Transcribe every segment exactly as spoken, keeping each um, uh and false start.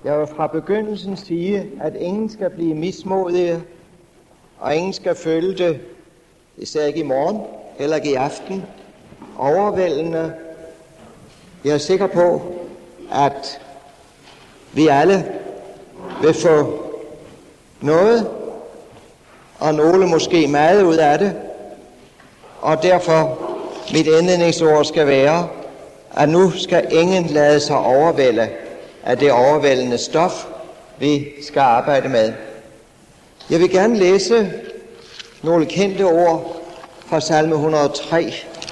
Jeg vil fra begyndelsen sige, at ingen skal blive mismodige, og ingen skal føle det, især ikke i morgen, heller ikke i aften, overvældende. Jeg er sikker på, at vi alle vil få noget, og nogle måske meget ud af det, og derfor mit indledningsord skal være, at nu skal ingen lade sig overvælde af det overvældende stof, vi skal arbejde med. Jeg vil gerne læse nogle kendte ord fra salme et hundrede og tre.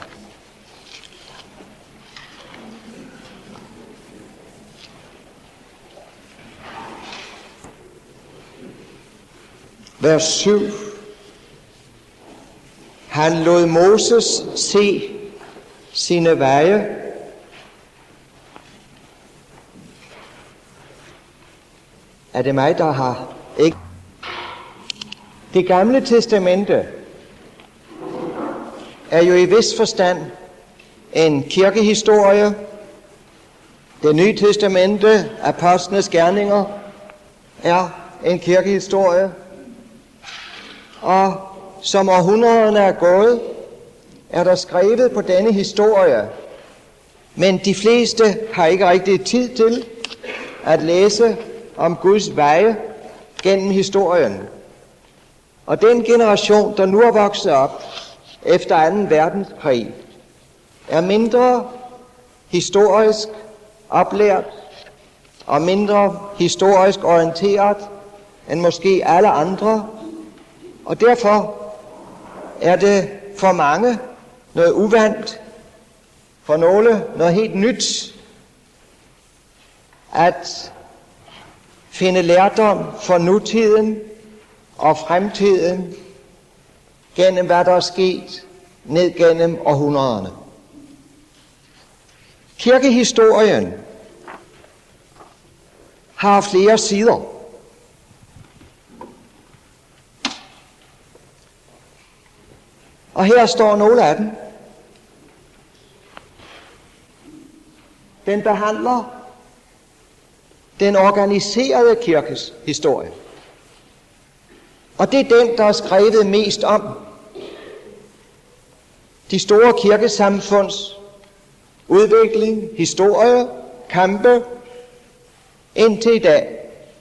Vers syv. Han lod Moses se sine veje. Er det mig, der har ikke? Det gamle testamente er jo i vis forstand en kirkehistorie. Det nye testamente, apostlenes gerninger, er en kirkehistorie. Og som århundrederne er gået, er der skrevet på denne historie. Men de fleste har ikke rigtig tid til at læse om Guds veje gennem historien. Og den generation, der nu er vokset op efter anden verdenskrig, er mindre historisk oplært og mindre historisk orienteret end måske alle andre. Og derfor er det for mange noget uvant, for nogle noget helt nyt, at finde lærdom for nutiden og fremtiden gennem hvad der er sket ned gennem århundrederne. Kirkehistorien har flere sider. Og her står nogle af dem. Den behandler den organiserede kirkes historie. Og det er den, der er skrevet mest om. De store kirkesamfunds udvikling, historie, kampe, indtil i dag.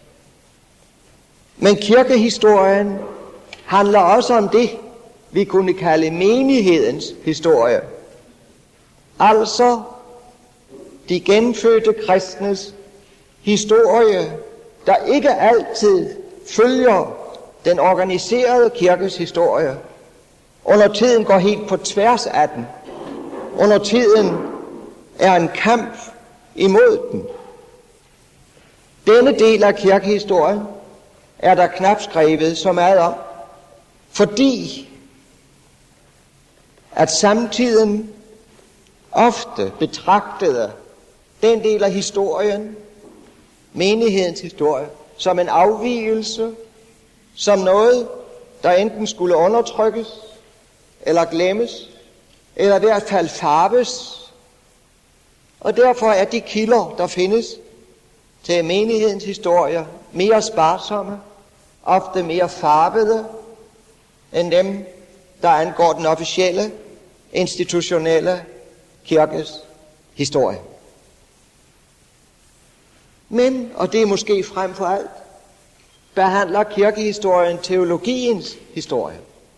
Men kirkehistorien handler også om det, vi kunne kalde menighedens historie. Altså de genfødte kristnes historie, der ikke altid følger den organiserede kirkes historie. Under tiden går helt på tværs af den. Under tiden er en kamp imod den. Denne del af kirkehistorien er der knap skrevet så meget om, fordi at samtiden ofte betragtede den del af historien, menighedens historie, som en afvigelse, som noget, der enten skulle undertrykkes, eller glemmes, eller i hvert fald farves. Og derfor er de kilder, der findes til menighedens historie, mere sparsomme, ofte mere farvede, end dem, der angår den officielle, institutionelle kirkes historie. Men, og det er måske frem for alt, behandler kirkehistorien teologiens historie.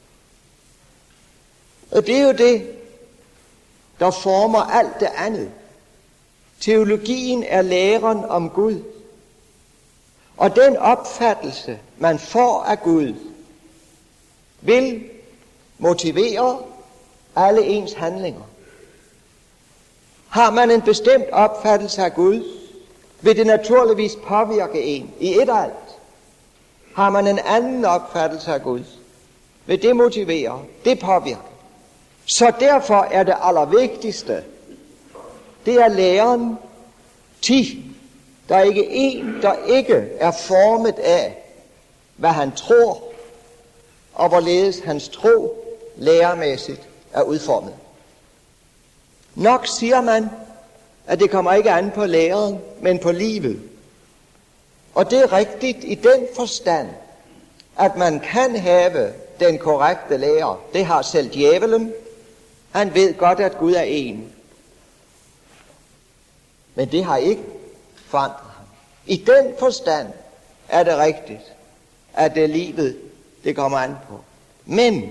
Og det er jo det, der former alt det andet. Teologien er læren om Gud. Og den opfattelse, man får af Gud, vil motivere alle ens handlinger. Har man en bestemt opfattelse af Gud, vil det naturligvis påvirke en i et alt. Har man en anden opfattelse af Gud, vil det motivere, det påvirke. Så derfor er det allervigtigste, det er læren ti. Der er ikke en, der ikke er formet af, hvad han tror, og hvorledes hans tro læremæssigt er udformet. Nok siger man, at det kommer ikke an på læren, men på livet. Og det er rigtigt i den forstand, at man kan have den korrekte lære. Det har selv djævelen. Han ved godt, at Gud er en. Men det har ikke forandret ham. I den forstand er det rigtigt, at det er livet, det kommer an på. Men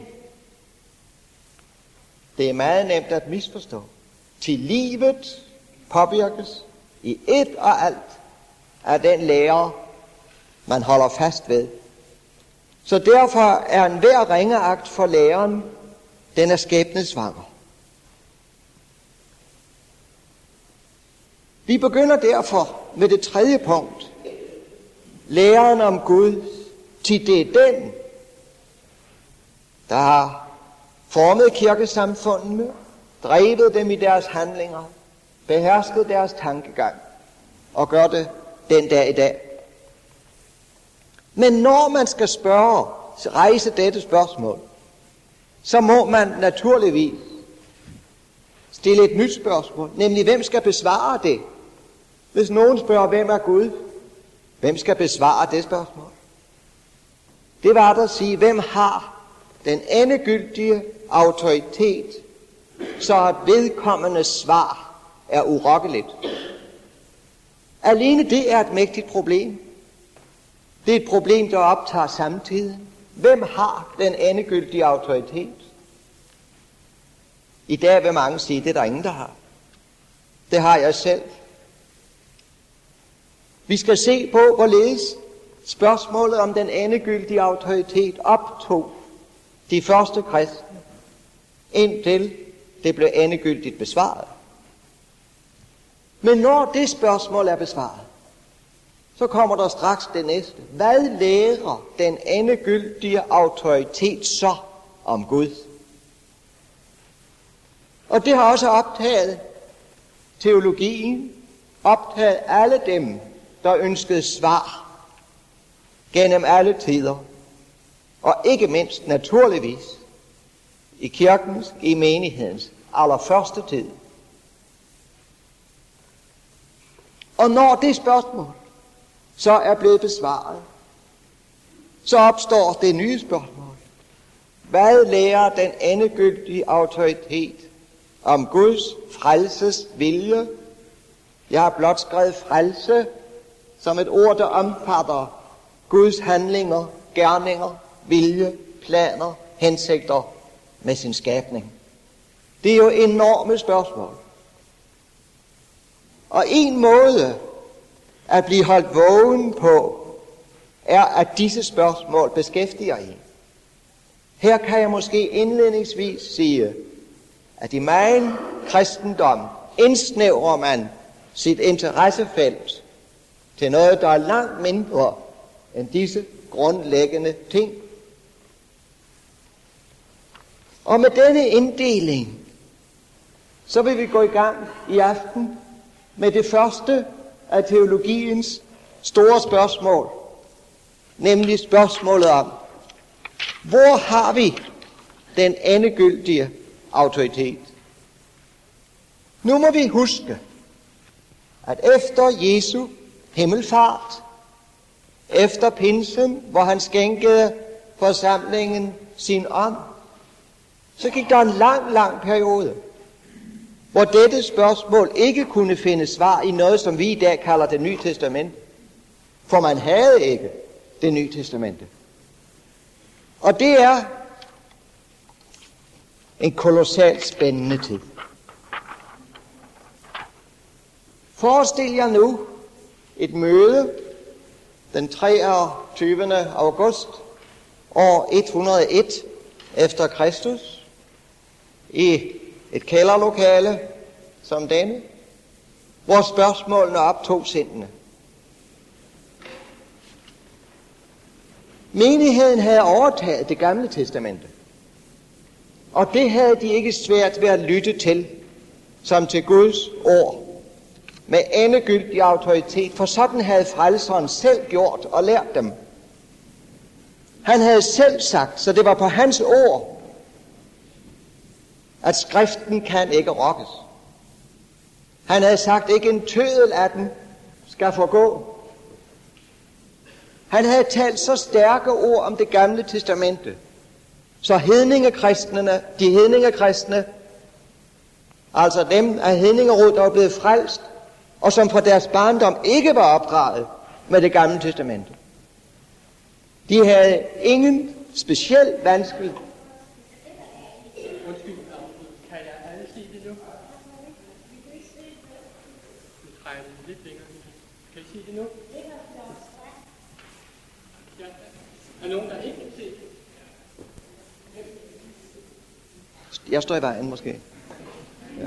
det er meget nemt at misforstå. Til livet påvirkes i et og alt af den lære, man holder fast ved. Så derfor er en hver ringeagt for læreren, den er skæbnesvanger. Vi begynder derfor med det tredje punkt. Læren om Gud, til det er den, der har formet kirkesamfundene, drevet dem i deres handlinger, behersket deres tankegang og gør det den dag i dag. Men når man skal spørge, rejse dette spørgsmål, så må man naturligvis stille et nyt spørgsmål, nemlig hvem skal besvare det? Hvis nogen spørger, hvem er Gud? Hvem skal besvare det spørgsmål? Det var der at sige, hvem har den endegyldige autoritet, så at vedkommende svar er urokkeligt. Alene det er et mægtigt problem. Det er et problem, der optager samtiden. Hvem har den endegyldige autoritet? I dag vil mange sige, det er der ingen, der har. Det har jeg selv. Vi skal se på, hvorledes spørgsmålet om den endegyldige autoritet optog de første kristne, indtil det blev endegyldigt besvaret. Men når det spørgsmål er besvaret, så kommer der straks det næste. Hvad lærer den endegyldige autoritet så om Gud? Og det har også optaget teologien, optaget alle dem, der ønskede svar gennem alle tider, og ikke mindst naturligvis i kirkens, i menighedens allerførste tid. Og når det spørgsmål så er blevet besvaret, så opstår det nye spørgsmål. Hvad lærer den endegyldige autoritet om Guds frelses vilje? Jeg har blot skrevet frelse som et ord, der omfatter Guds handlinger, gerninger, vilje, planer, hensigter med sin skabning. Det er jo enorme spørgsmål. Og en måde at blive holdt vågen på, er at disse spørgsmål beskæftiger en. Her kan jeg måske indledningsvis sige, at i megen kristendom indsnævrer man sit interessefelt til noget, der er langt mindre end disse grundlæggende ting. Og med denne inddeling, så vil vi gå i gang i aften med det første af teologiens store spørgsmål, nemlig spørgsmålet om, hvor har vi den endegyldige autoritet? Nu må vi huske, at efter Jesu himmelfart, efter pinsen, hvor han skænkede forsamlingen sin ånd, så gik der en lang, lang periode, hvor dette spørgsmål ikke kunne finde svar i noget, som vi i dag kalder det nye testamente. For man havde ikke det nye testamente. Og det er en kolossalt spændende tid. Forestil jer nu et møde den treogtyvende august år et hundrede og en efter Kristus i et kælderlokale som denne, hvor spørgsmålene optog sindene. Menigheden havde overtaget det gamle testamente, og det havde de ikke svært ved at lytte til, som til Guds ord, med endegyldig autoritet, for sådan havde frelseren selv gjort og lært dem. Han havde selv sagt, så det var på hans ord, at skriften kan ikke rokkes. Han havde sagt, ikke en tøddel af den skal forgå. Han havde talt så stærke ord om det gamle testamente, så hedningekristne, de hedningekristne, altså dem af hedningerod, der var blevet frelst, og som fra deres barndom ikke var opdraget med det gamle testamente, de havde ingen speciel vanskelighed. Undskyld, kan jeg alle se det nu? Nu trækker det lidt længere. Kan I se det nu? Ja. Er nogen, der ikke kan se det? Jeg står i vejen måske. Ja.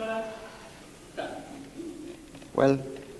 Well.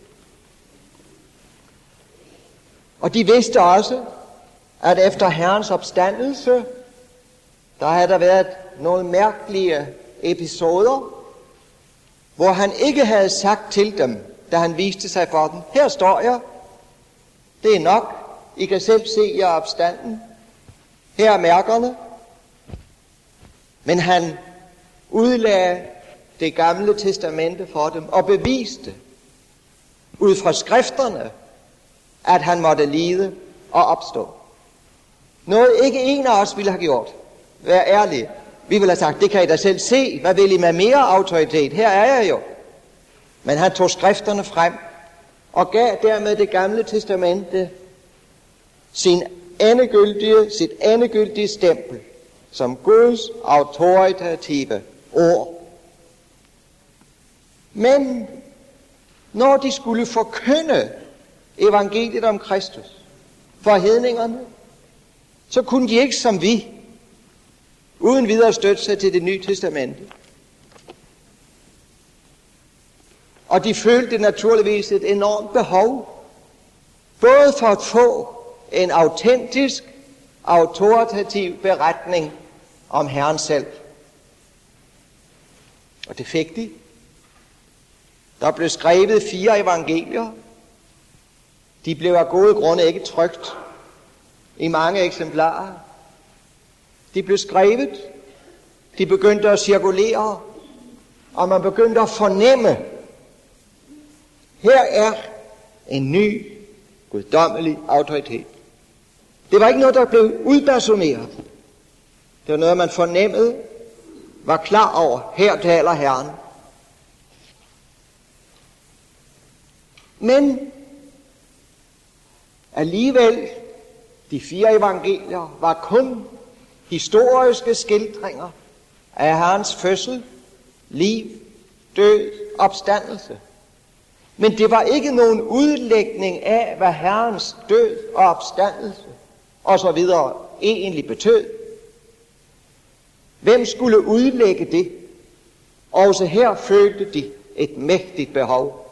Og de vidste også, at efter Herrens opstandelse, der havde der været nogle mærkelige episoder, hvor han ikke havde sagt til dem, da han viste sig for dem: her står jeg, det er nok, I kan selv se jer opstanden, her er mærkerne. Men han udlagde det gamle testamente for dem og beviste ud fra skrifterne, at han måtte lide og opstå. Noget ikke en af os ville have gjort. Vær ærlig. Vi ville have sagt: det kan I da selv se. Hvad vil I med mere autoritet? Her er jeg jo. Men han tog skrifterne frem og gav dermed det gamle testamente sin endegyldige, sit endegyldige stempel som Guds autoritative ord. Men når de skulle forkynde evangeliet om Kristus for hedningerne, så kunne de ikke som vi uden videre støtte sig til det nye testamente. Og de følte naturligvis et enormt behov, både for at få en autentisk, autoritativ beretning om Herren selv. Og det fik de. Der blev skrevet fire evangelier. De blev af gode grunde ikke trykt i mange eksemplarer. De blev skrevet, de begyndte at cirkulere, og man begyndte at fornemme, her er en ny, guddommelig autoritet. Det var ikke noget, der blev udpersoneret. Det var noget, man fornemmede, var klar over, her taler Herren. Men alligevel, de fire evangelier var kun historiske skildringer af Herrens fødsel, liv, død, opstandelse. Men det var ikke nogen udlægning af, hvad Herrens død og opstandelse og så videre egentlig betød. Hvem skulle udlægge det? Også her følte de et mægtigt behov.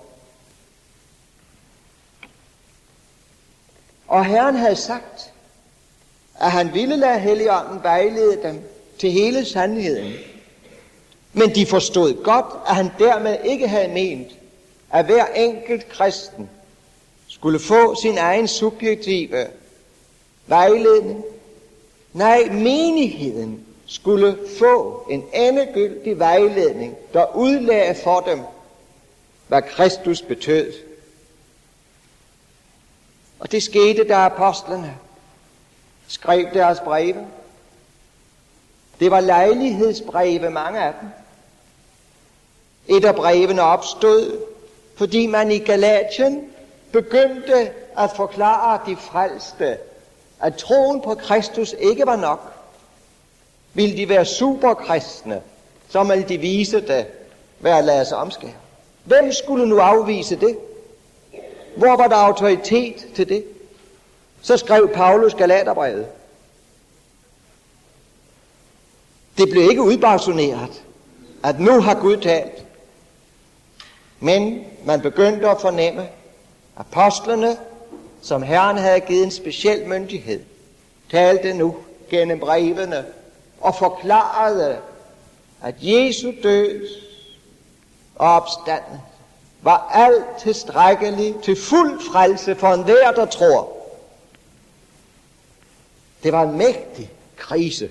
Og Herren havde sagt, at han ville lade Helligånden vejlede dem til hele sandheden. Men de forstod godt, at han dermed ikke havde ment, at hver enkelt kristen skulle få sin egen subjektive vejledning. Nej, menigheden skulle få en endegyldig vejledning, der udlagde for dem, hvad Kristus betød. Og det skete, da apostlene skrev deres breve. Det var lejlighedsbreve, mange af dem. Et af brevene opstod, fordi man i Galatien begyndte at forklare de frelste, at troen på Kristus ikke var nok. Ville de være superkristne, så ville de vise det ved at lade sig omskære. Hvem skulle nu afvise det? Hvor var der autoritet til det? Så skrev Paulus Galaterbrevet. Det blev ikke udbasuneret, at nu har Gud talt. Men man begyndte at fornemme, apostlene, som Herren havde givet en speciel myndighed, talte nu gennem brevene og forklarede, at Jesu død og opstanden var alt tilstrækkelig til fuld frelse for enhver, der tror. Det var en mægtig krise,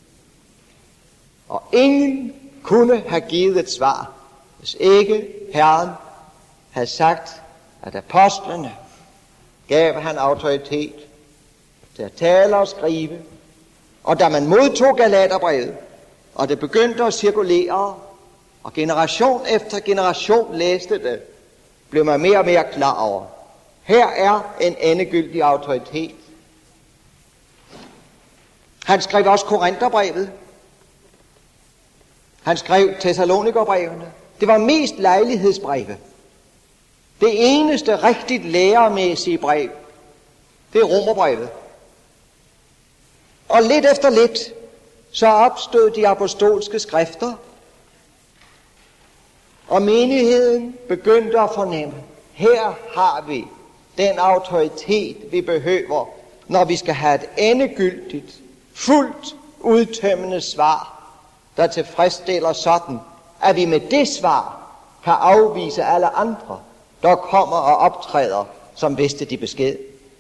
og ingen kunne have givet et svar, hvis ikke Herren havde sagt, at apostlene gav han autoritet til at tale og skrive. Og da man modtog Galaterbrevet, og det begyndte at cirkulere, og generation efter generation læste det, blev man mere og mere klar over, her er en endegyldig autoritet. Han skrev også Korintherbrevet. Han skrev Thessalonikerbrevene. Det var mest lejlighedsbreve. Det eneste rigtigt lærermæssige brev, det er Romerbrevet. Og lidt efter lidt, så opstod de apostolske skrifter, og menigheden begyndte at fornemme, her har vi den autoritet, vi behøver, når vi skal have et endegyldigt, fuldt udtømmende svar, der tilfredsstiller sådan, at vi med det svar kan afvise alle andre, der kommer og optræder, som vidste de besked.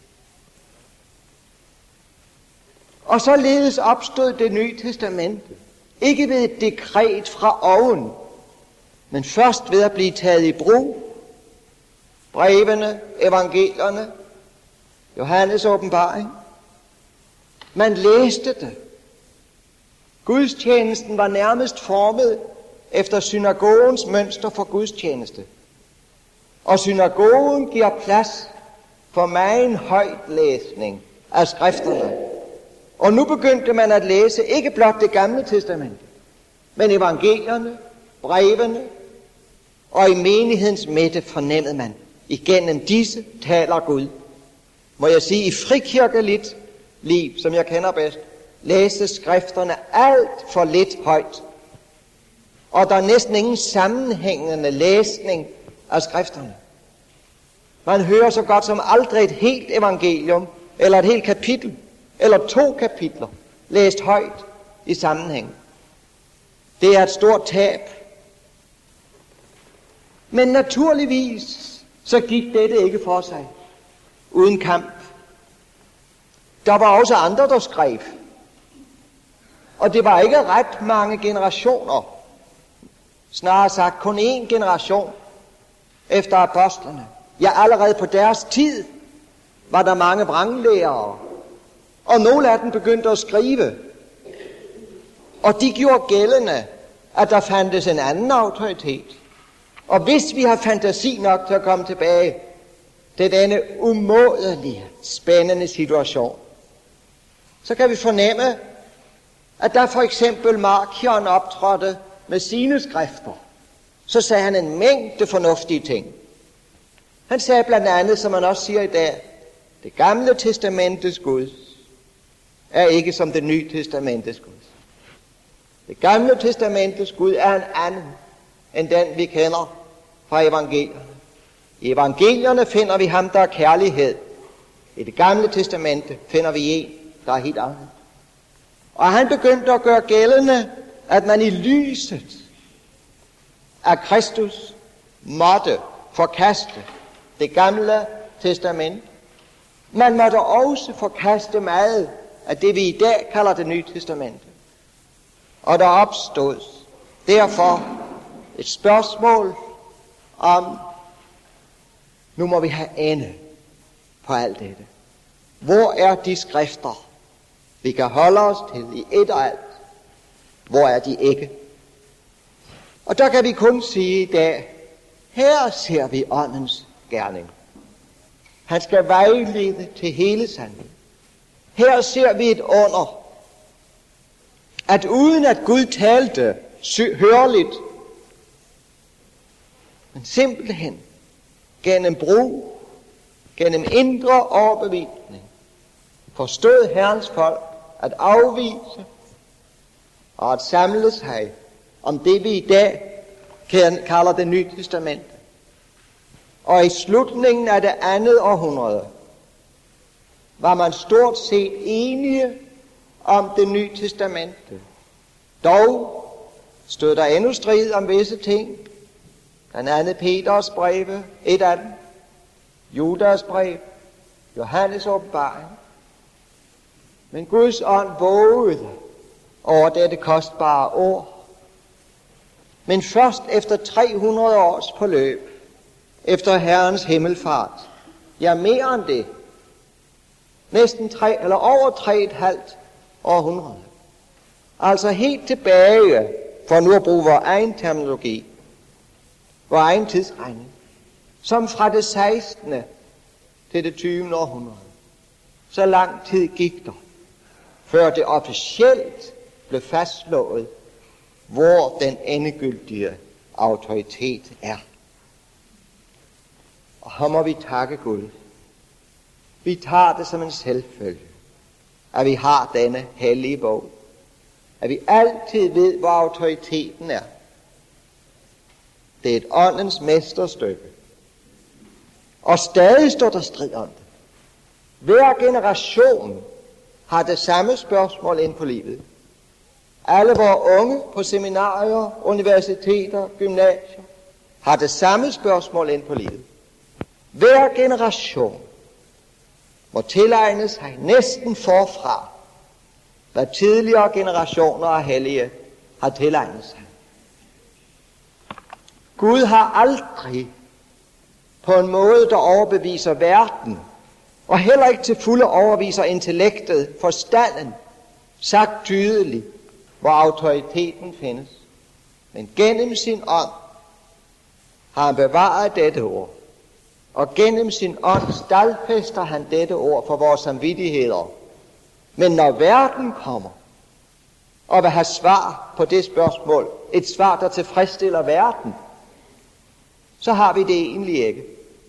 Og således opstod det nye testamente, ikke ved et dekret fra oven, men først ved at blive taget i brug. Brevene, evangelierne, Johannes åbenbaring. Man læste det. Gudstjenesten var nærmest formet efter synagogens mønster for gudstjeneste. Og synagogen giver plads for megen højtlæsning af skrifterne. Og nu begyndte man at læse ikke blot det gamle testamente, men evangelierne, brevene, og i menighedens midte fornemmede man, igennem disse taler Gud. Må jeg sige, i frikirkeligt liv, som jeg kender bedst, læses skrifterne alt for lidt højt. Og der er næsten ingen sammenhængende læsning af skrifterne. Man hører så godt som aldrig et helt evangelium, eller et helt kapitel, eller to kapitler, læst højt i sammenhæng. Det er et stort tab. Men naturligvis, så gik dette ikke for sig, uden kamp. Der var også andre, der skrev. Og det var ikke ret mange generationer, snarere sagt kun én generation efter apostlene. Ja, allerede på deres tid var der mange vranglærere, og nogle af dem begyndte at skrive. Og de gjorde gældende, at der fandtes en anden autoritet. Og hvis vi har fantasi nok til at komme tilbage til denne umådelige, spændende situation, så kan vi fornemme, at da for eksempel Markion optrådte med sine skrifter, så sagde han en mængde fornuftige ting. Han sagde blandt andet, som man også siger i dag, det gamle testamentes Gud er ikke som det nye testamentes Gud. Det gamle testamentes Gud er en anden end den, vi kender fra evangelierne. I evangelierne finder vi ham, der er kærlighed. I det gamle testamente finder vi en, der er helt andet. Og han begyndte at gøre gældende, at man i lyset af Kristus måtte forkaste det gamle testament. Man måtte også forkaste meget af det, vi i dag kalder det nye testamente. Og der opstod derfor et spørgsmål om, nu må vi have ende på alt dette. Hvor er de skrifter, vi kan holde os til i et og alt? Hvor er de ikke? Og der kan vi kun sige i dag, her ser vi åndens gerning. Han skal vejlede til hele sandheden. Her ser vi et under, at uden at Gud talte hørligt, men simpelthen gennem brug, gennem indre overbevisning, forstod Herrens folk at afvise og at samle sig om det, vi i dag kalder det nye testamente. Og i slutningen af det andet århundrede var man stort set enige om det nye testamente. Dog stod der endnu strid om visse ting. Blandt andet Peters breve, et af dem, Judas brev, Johannes åbenbaring. Men Guds ånd vågede over dette kostbare ord. Men først efter tre hundrede års forløb, efter Herrens himmelfart, ja mere end det, Næsten tre, eller over tre et halvt århundrede. Altså helt tilbage, for nu at bruge vores egen terminologi, vores egen tidsregning, som fra det sekstende til det tyvende århundrede. Så lang tid gik der, før det officielt blev fastslået, hvor den endegyldige autoritet er. Og her må vi takke Gud. Vi tager det som en selvfølge, at vi har denne hellige bog. At vi altid ved, hvor autoriteten er. Det er et åndens mesterstykke. Og stadig står der strid om det. Hver generation har det samme spørgsmål ind på livet. Alle vores unge på seminarier, universiteter, gymnasier har det samme spørgsmål ind på livet. Hver generation må tilegne sig næsten forfra, hvad tidligere generationer af hellige har tilegnet sig. Gud har aldrig på en måde, der overbeviser verden, og heller ikke til fulde overviser intellektet, forstanden, sagt tydeligt, hvor autoriteten findes. Men gennem sin ånd har han bevaret dette ord, og gennem sin ånd stadfæster han dette ord for vores samvittigheder. Men når verden kommer og vil have svar på det spørgsmål, et svar, der tilfredsstiller verden, så har vi det egentlig ikke.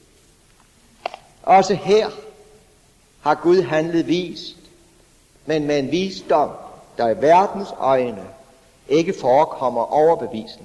Også her har Gud handlet vist, men med en visdom, der i verdens øjne ikke forekommer overbevisende.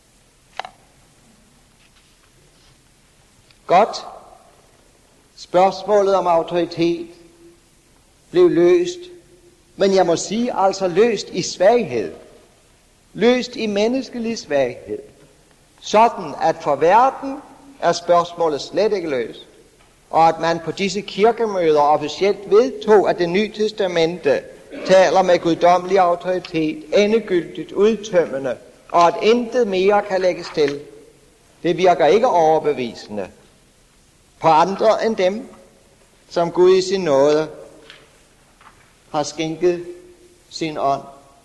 Godt. Spørgsmålet om autoritet blev løst, men jeg må sige altså løst i svaghed. Løst i menneskelig svaghed. Sådan at for verden er spørgsmålet slet ikke løst. Og at man på disse kirkemøder officielt vedtog, at det nye testamente taler med guddommelig autoritet, endegyldigt, udtømmende, og at intet mere kan lægges til. Det virker ikke overbevisende på andre end dem, som Gud i sin nåde har skænket sin ånd.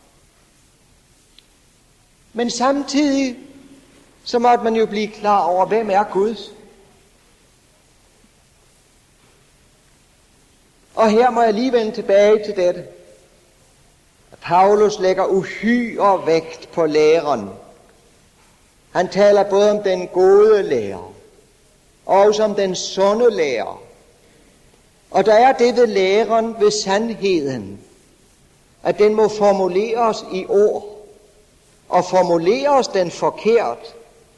Men samtidig så måtte man jo blive klar over, hvem er Guds. Og her må jeg lige vende tilbage til dette. Paulus lægger uhyre vægt på læren. Han taler både om den gode lærer, og også om den sunde lærer. Og der er det ved læren, ved sandheden, at den må formuleres i ord, og formuleres den forkert,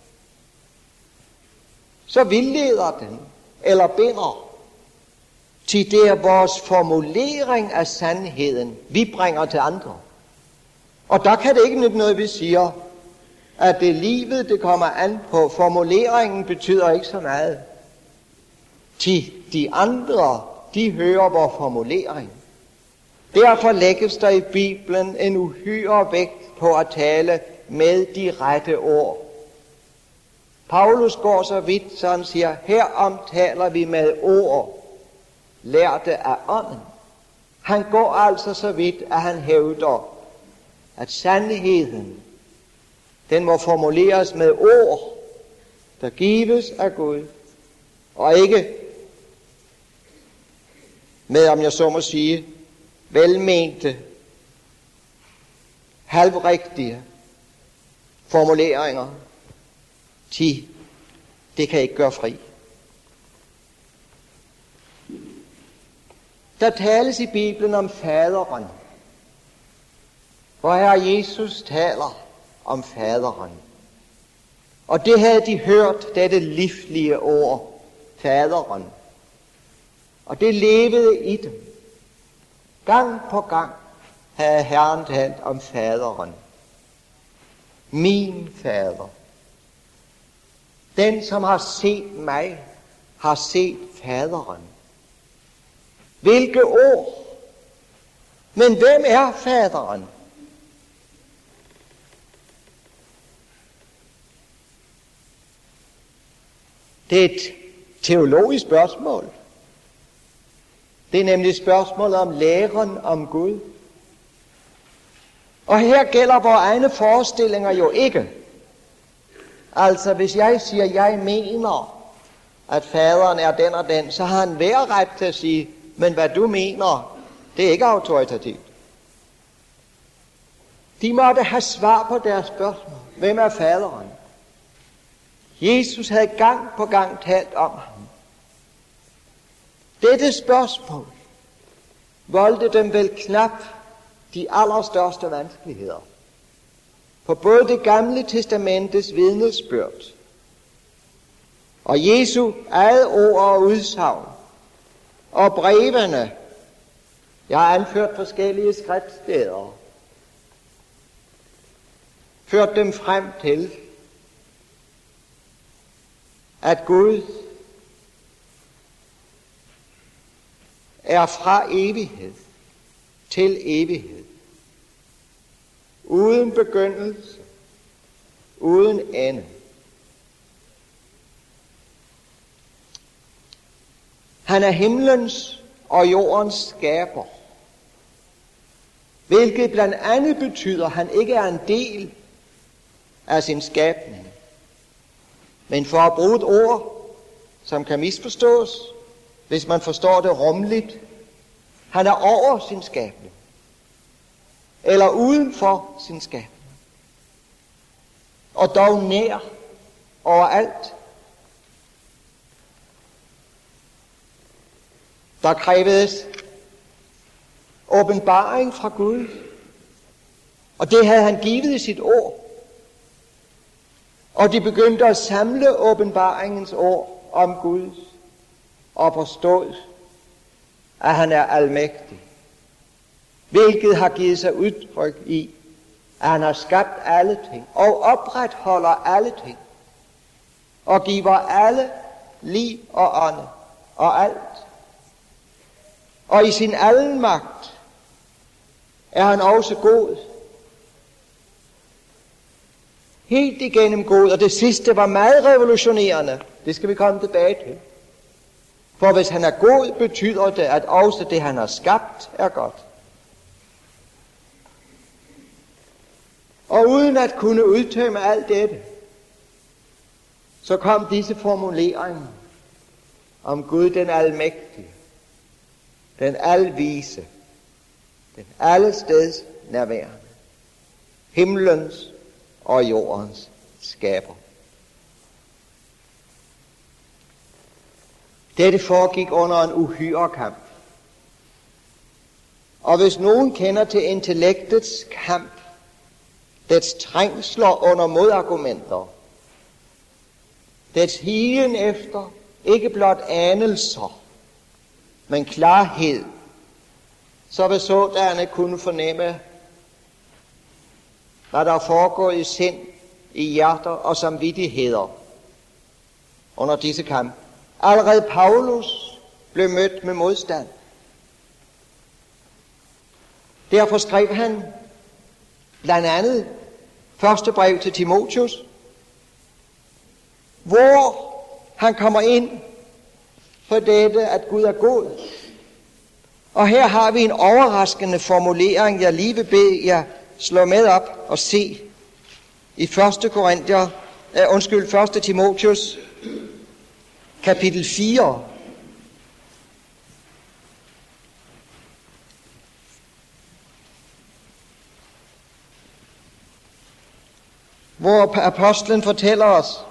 så vildleder den, eller binder. Til det er vores formulering af sandheden, vi bringer til andre. Og der kan det ikke nytte noget, vi siger, at det livet, det kommer an på. Formuleringen betyder ikke så meget. Til de andre, de hører vores formulering. Derfor lægges der i Bibelen en uhyre vægt på at tale med de rette ord. Paulus går så vidt, så han siger, herom taler vi med ord, lærte af ånden. Han går altså så vidt, at han hævder, at sandheden, den må formuleres med ord, der gives af Gud, og ikke med, om jeg så må sige, velmente, halvrigtige formuleringer. Ti, det kan ikke gøre fri. Der tales i Bibelen om faderen, hvor Herre Jesus taler om faderen. Og det havde de hørt, dette livlige ord, faderen. Og det levede i dem. Gang på gang havde Herren talt om faderen. Min fader. Den, som har set mig, har set faderen. Hvilke ord? Men hvem er faderen? Det er et teologisk spørgsmål. Det er nemlig spørgsmålet om læren om Gud. Og her gælder vores egne forestillinger jo ikke. Altså hvis jeg siger, at jeg mener, at faderen er den og den, så har han hver ret til at sige, men hvad du mener, det er ikke autoritativt. De måtte have svar på deres spørgsmål. Hvem er faderen? Jesus havde gang på gang talt om ham. Dette spørgsmål voldte dem vel knap de allerstørste vanskeligheder. På både det gamle testamentets vidnesbyrd og Jesu eget ord og udsagn og brevene, jeg har anført forskellige skriftsteder, ført dem frem til, at Gud er fra evighed til evighed, uden begyndelse, uden ende. Han er himlens og jordens skaber, hvilket blandt andet betyder, at han ikke er en del af sin skabning. Men for at bruge et ord, som kan misforstås, hvis man forstår det rumligt, han er over sin skabning, eller uden for sin skabning, og dog nær overalt. Der krævedes åbenbaring fra Gud, og det havde han givet i sit ord. Og de begyndte at samle åbenbaringens ord om Gud og forstod, at han er almægtig, hvilket har givet sig udtryk i, at han har skabt alle ting og opretholder alle ting og giver alle liv og ånde og alt. Og i sin almagt er han også god. Helt igennem god, og det sidste var meget revolutionerende. Det skal vi komme tilbage til. For hvis han er god, betyder det, at også det han har skabt er godt. Og uden at kunne udtømme alt dette, så kom disse formuleringer om Gud den almægtige, den alvise, den allesteds nærværende, himlens og jordens skaber. Dette foregik under en uhyre kamp. Og hvis nogen kender til intellektets kamp, dets trængsler under modargumenter, dets higen efter ikke blot anelser, men klarhed, så vil sådanne kunne fornemme, hvad der er foregået i sind, i hjerter og samvittigheder under disse kamp. Allerede Paulus blev mødt med modstand. Derfor skrev han blandt andet første brev til Timotheus, hvor han kommer ind for dette, at Gud er god. Og her har vi en overraskende formulering, jeg lige vil bede jer slå med op og se i første Korinther, uh, undskyld, første Timotheus, kapitel fire. Hvor apostlen fortæller os,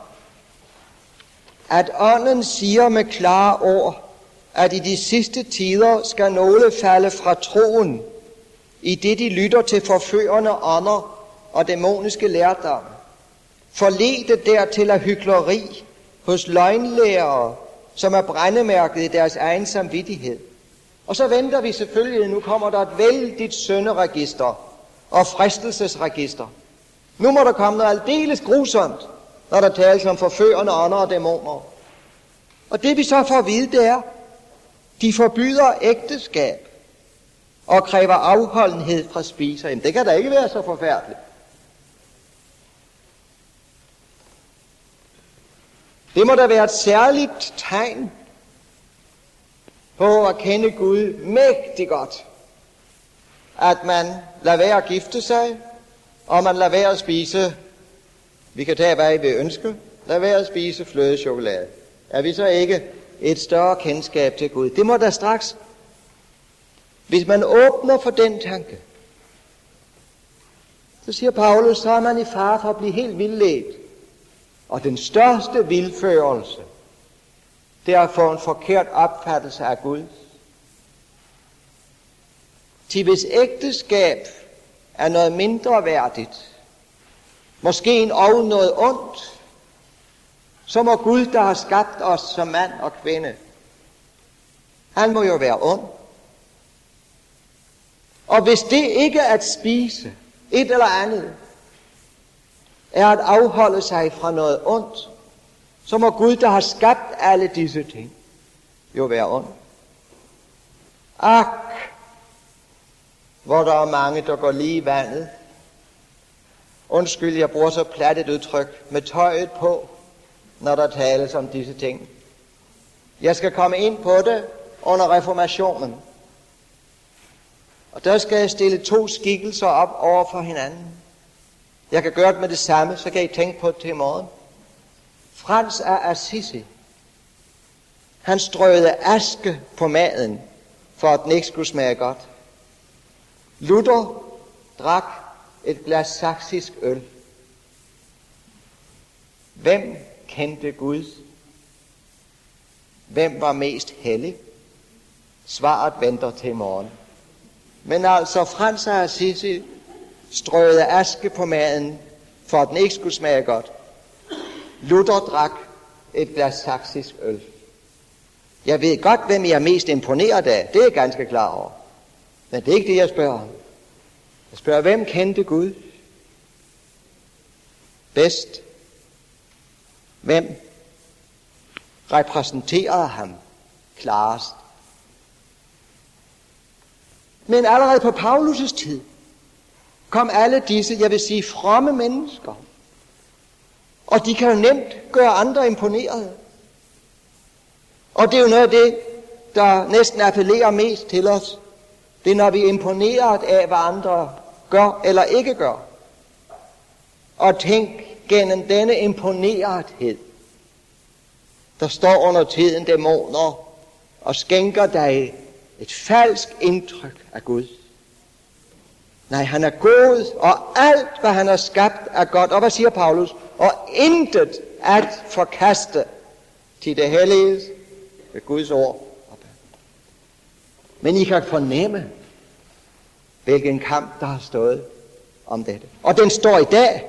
at ånden siger med klare ord, at i de sidste tider skal nogle falde fra troen, i det de lytter til forførende ånder og dæmoniske lærdomme, forledte dertil af hykleri hos løgnlærere, som er brændemærket i deres egen samvittighed. Og så venter vi selvfølgelig, nu kommer der et vældigt synderegister og fristelsesregister. Nu må der komme noget aldeles grusomt, når der tales om forførende ånder og dæmoner. Og det vi så får at vide, det er, de forbyder ægteskab og kræver afholdenhed fra spiser. Jamen, det kan da ikke være så forfærdeligt. Det må da være et særligt tegn på at kende Gud mægtig godt, at man lader være at gifte sig, og man lader være at spise, vi kan tage, hvad I vil ønske, lad være at spise flødechokolade. Er vi så ikke et større kendskab til Gud? Det må da straks, hvis man åbner for den tanke, så siger Paulus, så er man i fare for at blive helt vildledt. Og den største vildførelse, det er at få en forkert opfattelse af Gud. Til hvis ægteskab er noget mindre værdigt, måske en og noget ondt, så må Gud, der har skabt os som mand og kvinde, han må jo være ond. Og hvis det ikke at spise et eller andet, er at afholde sig fra noget ondt, så må Gud, der har skabt alle disse ting, jo være ond. Ak, hvor der er mange, der går lige i vandet. Undskyld, jeg bruger så plat et udtryk, med tøjet på, når der tales om disse ting. Jeg skal komme ind på det under reformationen. Og der skal jeg stille to skikkelser op over for hinanden. Jeg kan gøre det med det samme, så kan I tænke på det til i morgen. Frans af Assisi, han strøede aske på maden, for at den ikke skulle smage godt. Luther drak et glas saksisk øl. Hvem kendte Gud? Hvem var mest hellig? Svaret venter til i morgen. Men altså, Frans af Assisi strøede aske på maden, for at den ikke skulle smage godt. Luther drak et glas saksisk øl. Jeg ved godt, hvem jeg er mest imponeret af. Det er jeg ganske klar over. Men det er ikke det, jeg spørger om. Jeg spørger, hvem kendte Gud bedst? Hvem repræsenterede ham klarest? Men allerede på Paulus' tid kom alle disse, jeg vil sige, fromme mennesker. Og de kan jo nemt gøre andre imponerede. Og det er jo noget af det, der næsten appellerer mest til os. Det er, når vi er imponeret af, hvad andre gør eller ikke gør. Og tænk gennem denne imponerethed, der står under tiden dæmoner og skænker dig et falsk indtryk af Gud. Nej, han er god, og alt, hvad han har skabt, er godt. Og hvad siger Paulus? Og intet at forkaste til det hellige ved Guds ord. Men I kan fornemme, hvilken kamp, der har stået om dette. Og den står i dag.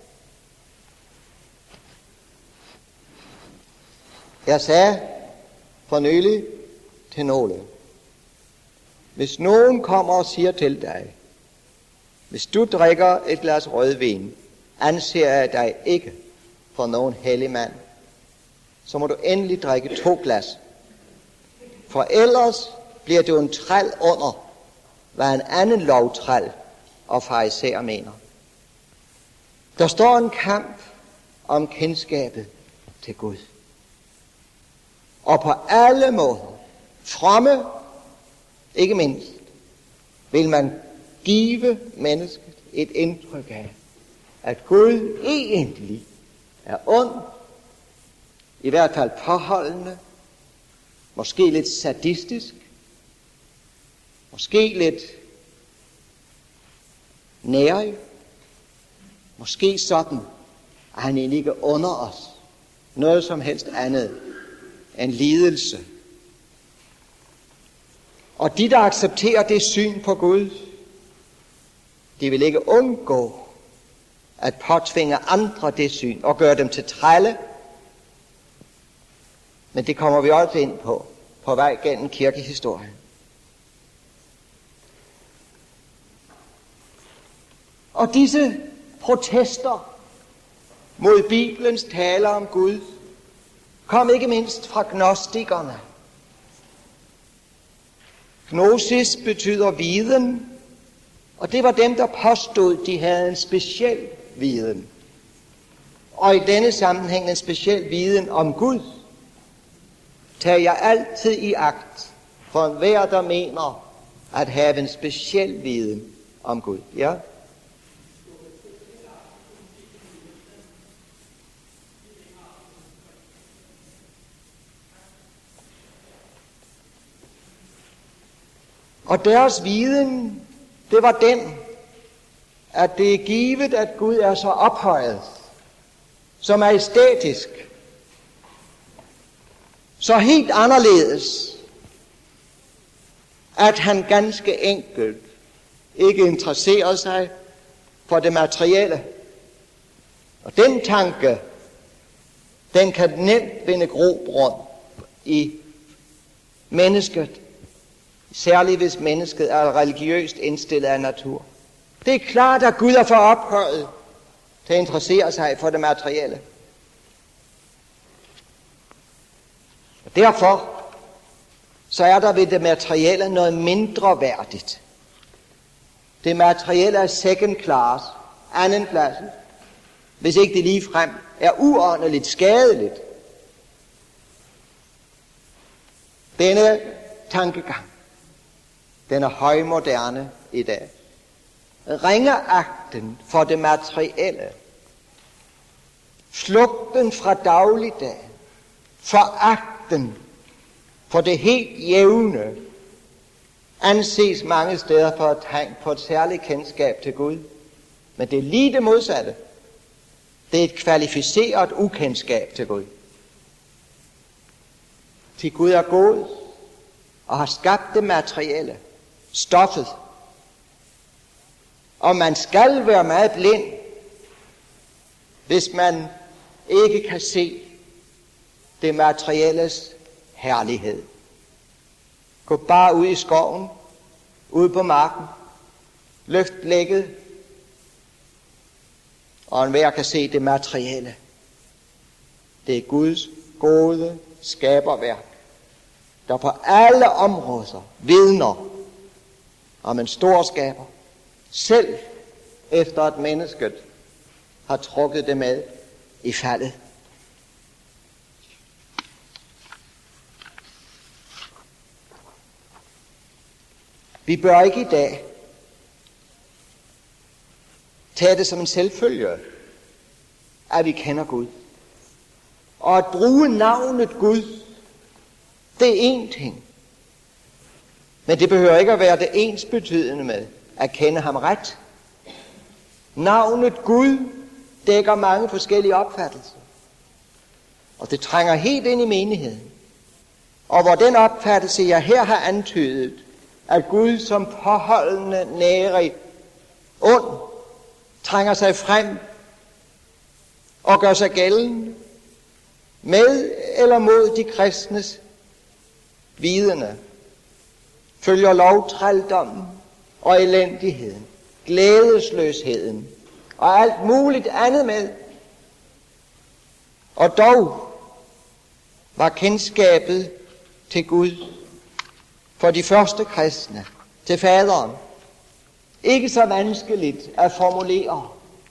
Jeg sagde for nylig til nogle, hvis nogen kommer og siger til dig, hvis du drikker et glas rødvin, anser jeg dig ikke for nogen hellig mand, så må du endelig drikke to glas. For ellers bliver du en træl under, hvad en anden lovtræl og farisæer mener. Der står en kamp om kendskabet til Gud. Og på alle måder, fromme, ikke mindst, vil man give mennesket et indtryk af, at Gud egentlig er ond, i hvert fald påholdende, måske lidt sadistisk, måske lidt nærig, måske sådan, at han egentlig ikke under os noget som helst andet end lidelse. Og de, der accepterer det syn på Gud, de vil ikke undgå at påtvinge andre det syn og gøre dem til trælle. Men det kommer vi også ind på, på vej gennem kirkehistorien. Og disse protester mod Bibelens taler om Gud kom ikke mindst fra gnostikerne. Gnosis betyder viden, og det var dem, der påstod, de havde en speciel viden. Og i denne sammenhæng en speciel viden om Gud. Tag jeg altid i agt, for enhver, der mener at have en speciel viden om Gud. Ja? Og deres viden, det var den, at det er givet, at Gud er så ophøjet, så majestætisk, så helt anderledes, at han ganske enkelt ikke interesserer sig for det materielle. Og den tanke, den kan nemt vinde grobund i mennesket, særligt hvis mennesket er religiøst indstillet af natur. Det er klart, at Gud er for ophøjet til at interessere sig for det materielle. Og derfor så er der ved det materielle noget mindre værdigt. Det materielle er second class, anden klasse, hvis ikke det ligefrem er uåndeligt skadeligt. Denne tankegang, den er højmoderne i dag. Ringeagten for det materielle, flugten fra dagligdag, foragten for det helt jævne, anses mange steder for et tegn på et særligt kendskab til Gud. Men det er lige det modsatte. Det er et kvalificeret ukendskab til Gud. Til Gud er god og har skabt det materielle, stoffet. Og man skal være meget blind, hvis man ikke kan se det materielles herlighed. Gå bare ud i skoven, ud på marken, løft blikket, og enhver kan se det materielle. Det er Guds gode skaberværk, der på alle områder vidner om en stor skaber, selv efter at mennesket har trukket det med i faldet. Vi bør ikke i dag tage det som en selvfølge, at vi kender Gud. Og at bruge navnet Gud, det er én ting. Men det behøver ikke at være det ensbetydende med at kende ham ret. Navnet Gud dækker mange forskellige opfattelser. Og det trænger helt ind i menigheden. Og hvor den opfattelse, jeg her har antydet, at Gud som påholdende, nærig, ond, trænger sig frem og gør sig gældende, med eller mod de kristnes vidende, følger lovtrældommen og elendigheden, glædesløsheden og alt muligt andet med. Og dog var kendskabet til Gud for de første kristne, til faderen, ikke så vanskeligt at formulere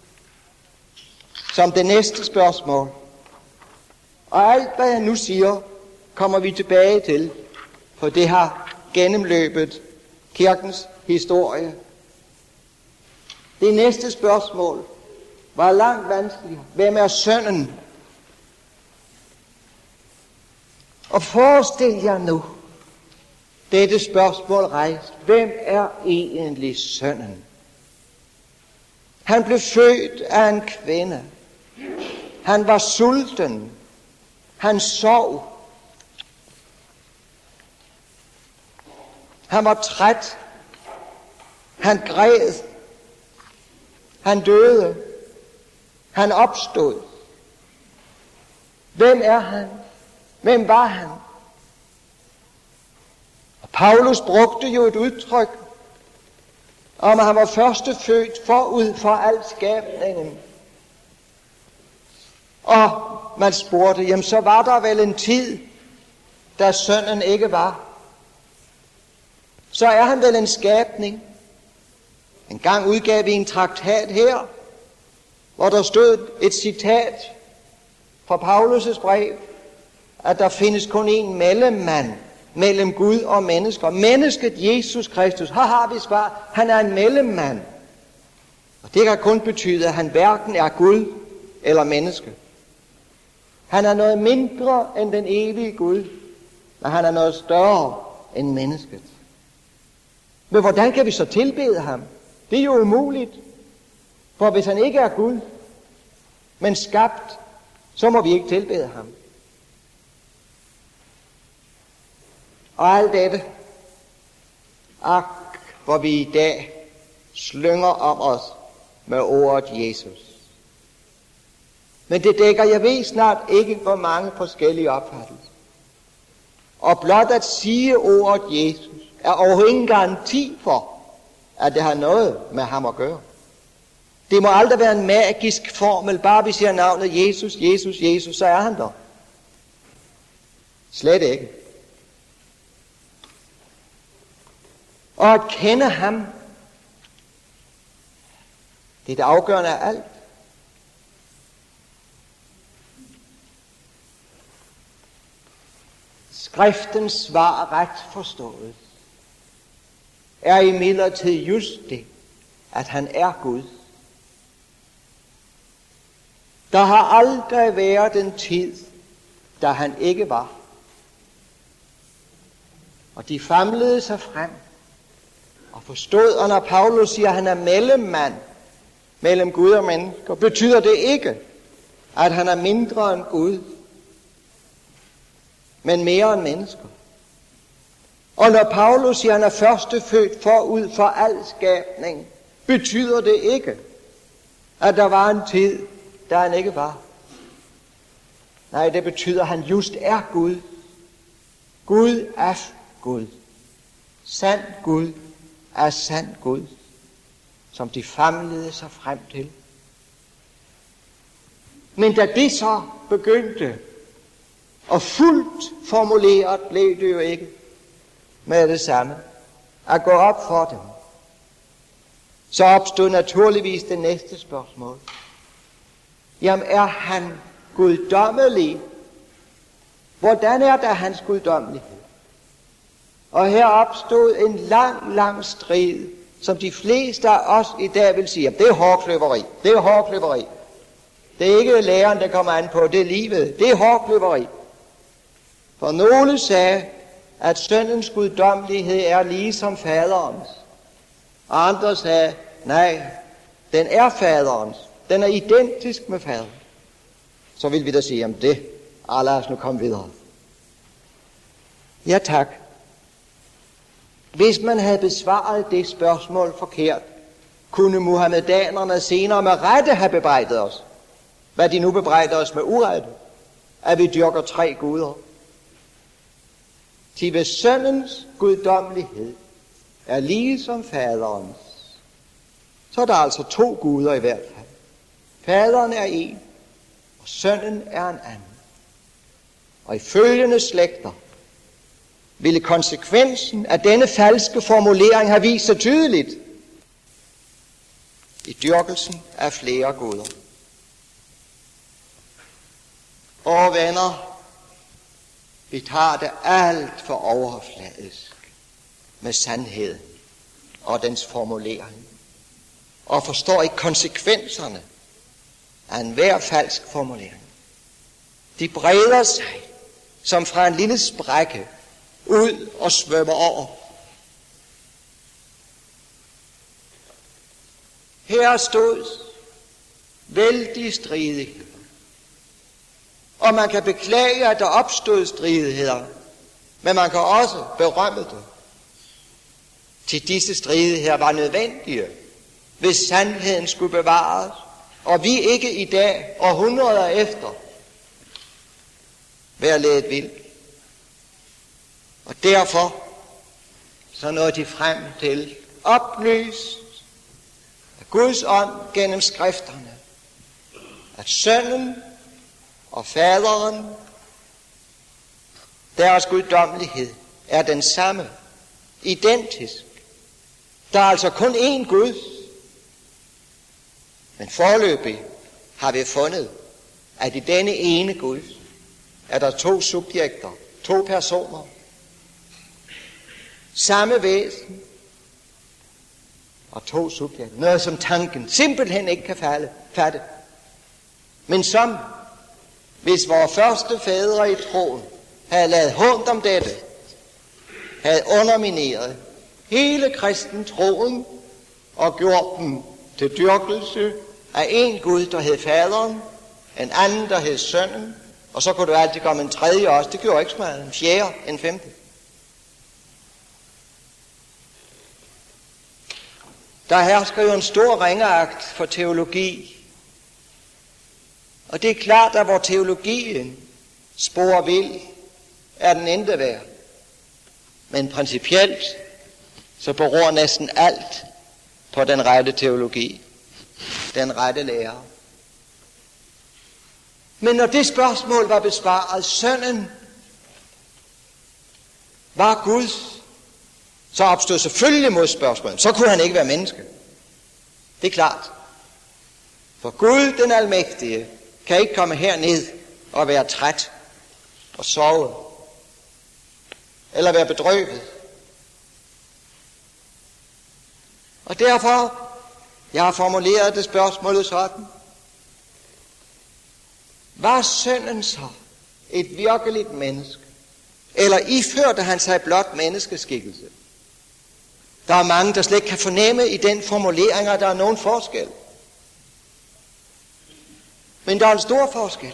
som det næste spørgsmål. Og alt hvad jeg nu siger, kommer vi tilbage til, for det har gennemløbet kirkens historie. Det næste spørgsmål var langt vanskeligere. Hvem er sønnen? Og forestil jer nu dette spørgsmål rejst. Hvem er egentlig sønnen? Han blev født af en kvinde. Han var sulten. Han sov. Han var træt. Han græd. Han døde. Han opstod. Hvem er han? Hvem var han? Og Paulus brugte jo et udtryk om, at han var første født forud for al skabningen. Og man spurgte, jamen så var der vel en tid, da sønnen ikke var. Så er han vel en skabning. En gang udgav vi en traktat her, hvor der stod et citat fra Paulus' brev, at der findes kun en mellemmand mellem Gud og mennesker. Mennesket Jesus Kristus, her har vi svar, han er en mellemmand. Og det kan kun betyde, at han hverken er Gud eller menneske. Han er noget mindre end den evige Gud, men han er noget større end mennesket. Men hvordan kan vi så tilbede ham? Det er jo umuligt. For hvis han ikke er Gud, men skabt, så må vi ikke tilbede ham. Og alt dette, ak, hvor vi i dag slynger om os med ordet Jesus. Men det dækker, jeg ved snart ikke, hvor mange forskellige opfattelser. Og blot at sige ordet Jesus er overhovedet ingen garanti for, at det har noget med ham at gøre. Det må aldrig være en magisk formel. Bare vi siger navnet Jesus, Jesus, Jesus, så er han der. Slet ikke. Og at kende ham, det er det afgørende af alt. Skriftens svar ret forstået er imidlertid just det, at han er Gud. Der har aldrig været en tid, da han ikke var. Og de famlede sig frem og forstod, og når Paulus siger, at han er mellemmand mellem Gud og mennesker, betyder det ikke, at han er mindre end Gud, men mere end mennesker. Og når Paulus siger, at han er førstefødt forud for al skabning, betyder det ikke, at der var en tid, da han ikke var. Nej, det betyder, at han just er Gud. Gud er Gud. Sand Gud er sand Gud, som de famlede sig frem til. Men da det så begyndte, og fuldt formuleret blev det jo ikke med det samme, at gå op for dem, så opstod naturligvis det næste spørgsmål. Jamen, er han guddommelig? Hvordan er der hans guddommelighed? Og her opstod en lang, lang strid, som de fleste af os i dag vil sige, det er hårkløveri, det er hårkløveri. Det er ikke læren, der kommer an på, det er livet, det er hårkløveri. For nogle sagde, at søndens guddommelighed er ligesom faderens. Og andre sagde, nej, den er faderens. Den er identisk med faderen. Så vil vi da sige, om det, og lad os nu komme videre. Ja, tak. Hvis man havde besvaret det spørgsmål forkert, kunne muhammedanerne senere med rette have bebrejdet os, hvad de nu bebrejder os med urette, at vi dyrker tre guder. Til ved søndens guddommelighed er lige som faderens, så er der altså to guder i hvert fald. Faderen er en, og sønnen er en anden. Og i følgende slægter ville konsekvensen af denne falske formulering have vist sig tydeligt i dyrkelsen af flere guder. Og venner, vi tager det alt for overfladisk med sandheden og dens formulering, og forstår ikke konsekvenserne af enhver falsk formulering. De breder sig som fra en lille sprække ud og svømmer over. Her stod vældige stridigheder. Og man kan beklage, at der opstod stridigheder, men man kan også berømme det. Til disse stridigheder var nødvendige, hvis sandheden skulle bevares, og vi ikke i dag, århundreder efter, være ledet vild. Og derfor så nåede de frem til oplyst af Guds ånd gennem skrifterne, at sønnen og faderen, deres guddommelighed, er den samme, identisk. Der er altså kun én Gud, men foreløbig har vi fundet, at i denne ene Gud er der to subjekter, to personer. samme væsen og to subjekter. Noget som tanken simpelthen ikke kan falde, fatte. Men som, hvis vores første fædre i troen havde lavet hånd om dette, havde undermineret hele kristen troen og gjort dem til dyrkelse af en Gud, der hed faderen, en anden, der hed sønnen, og så kunne du altid komme en tredje også. Det gjorde ikke så meget. En fjerde, en femte. Der hersker jo en stor ringeagt for teologi. Og det er klart, at hvor teologien sporer vild, er den endte værd. Men principielt, så beror næsten alt på den rette teologi. Den rette lærer. Men når det spørgsmål var besvaret, sønnen var Guds, så opstod selvfølgelig modspørgsmålet. Så kunne han ikke være menneske. Det er klart. For Gud, den almægtige, kan ikke komme herned og være træt og sove. Eller være bedrøvet. Og derfor, jeg har formuleret det spørgsmålet sådan. Var sønnen så et virkeligt menneske? Eller iførte han sig blot menneskeskikkelse? Der er mange, der slet ikke kan fornemme i den formulering, at der er nogen forskel. Men der er en stor forskel.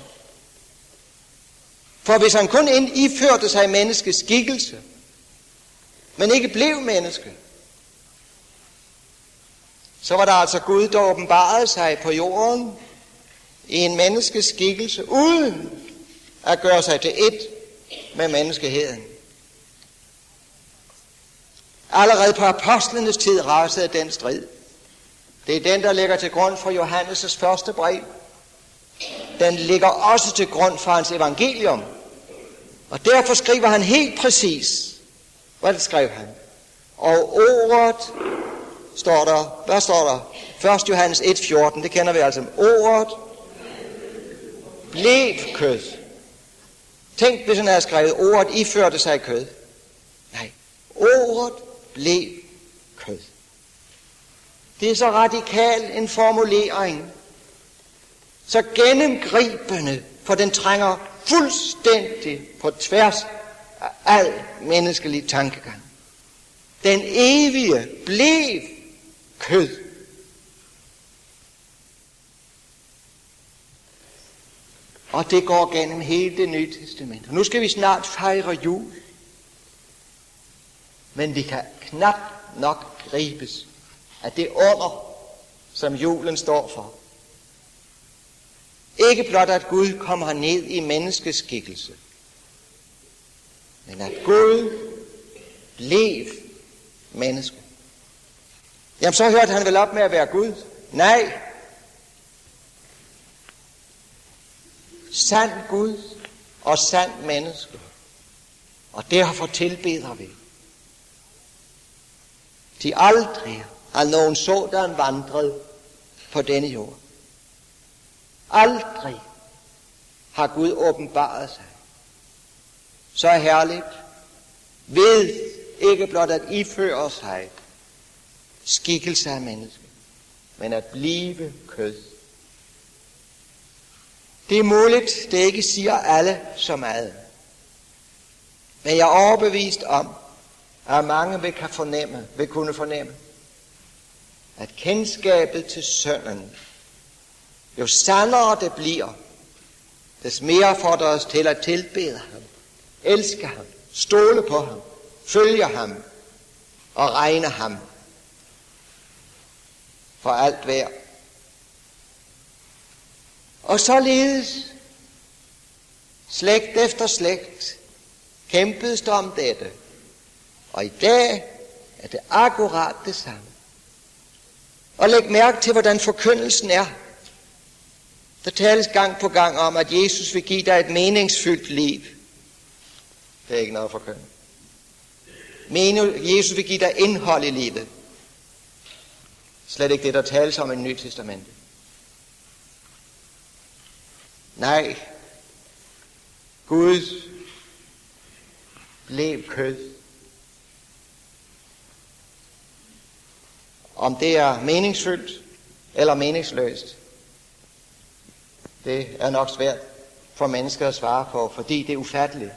For hvis han kun iførte sig menneskeskikkelse, men ikke blev menneske, så var der altså Gud, der åbenbarede sig på jorden i en menneskeskikkelse, uden at gøre sig til ét med menneskeheden. Allerede på apostlenes tid rasede den strid. Det er den, der ligger til grund for Johannes' første brev. Den ligger også til grund for hans evangelium. Og derfor skriver han helt præcis. Hvad det skrev han? Og ordet, står der, hvad står der? første Johannes et fjorten, det kender vi altså. Ordet blev kød. Tænk, hvis han havde skrevet, ordet iførte sig kød. Nej, ordet blev kød. Det er så radikal en formulering, så gennemgribende, for den trænger fuldstændig på tværs af al menneskelig tankegang. Den evige blev kød. Og det går gennem hele det nye testament. Nu skal vi snart fejre jul. Men vi kan knap nok gribes af det under, som julen står for. Ikke blot at Gud kommer ned i menneskeskikkelse, men at Gud blev menneske. Jamen så hørte han vel op med at være Gud? Nej. Sand Gud og sand menneske. Og derfor tilbeder vi. De aldrig har nogen sådan vandret på denne jord. Aldrig har Gud åbenbaret sig så herligt ved ikke blot at iføre sig skikkelse af menneske, men at blive kød. Det er muligt, det ikke siger alle så meget. Men jeg er overbevist om, at mange vil, kan fornemme, vil kunne fornemme, at kendskabet til sønnen, jo sandere det bliver, des mere får det os til at tilbede ham, elske ham, stole på ham, følge ham og regne ham for alt værd. Og således slægt efter slægt kæmpedes der om dette, og i dag er det akkurat det samme. Og læg mærke til, hvordan forkyndelsen er. Der tales gang på gang om, at Jesus vil give dig et meningsfyldt liv. Det er ikke noget at forkynde. Men Jesus vil give dig indhold i livet. Slet ikke det, der tales om i Nye Testamentet. Nej, Gud blev kød. om det er meningsfyldt eller meningsløst, det er nok svært for mennesker at svare på, fordi det er ufatteligt.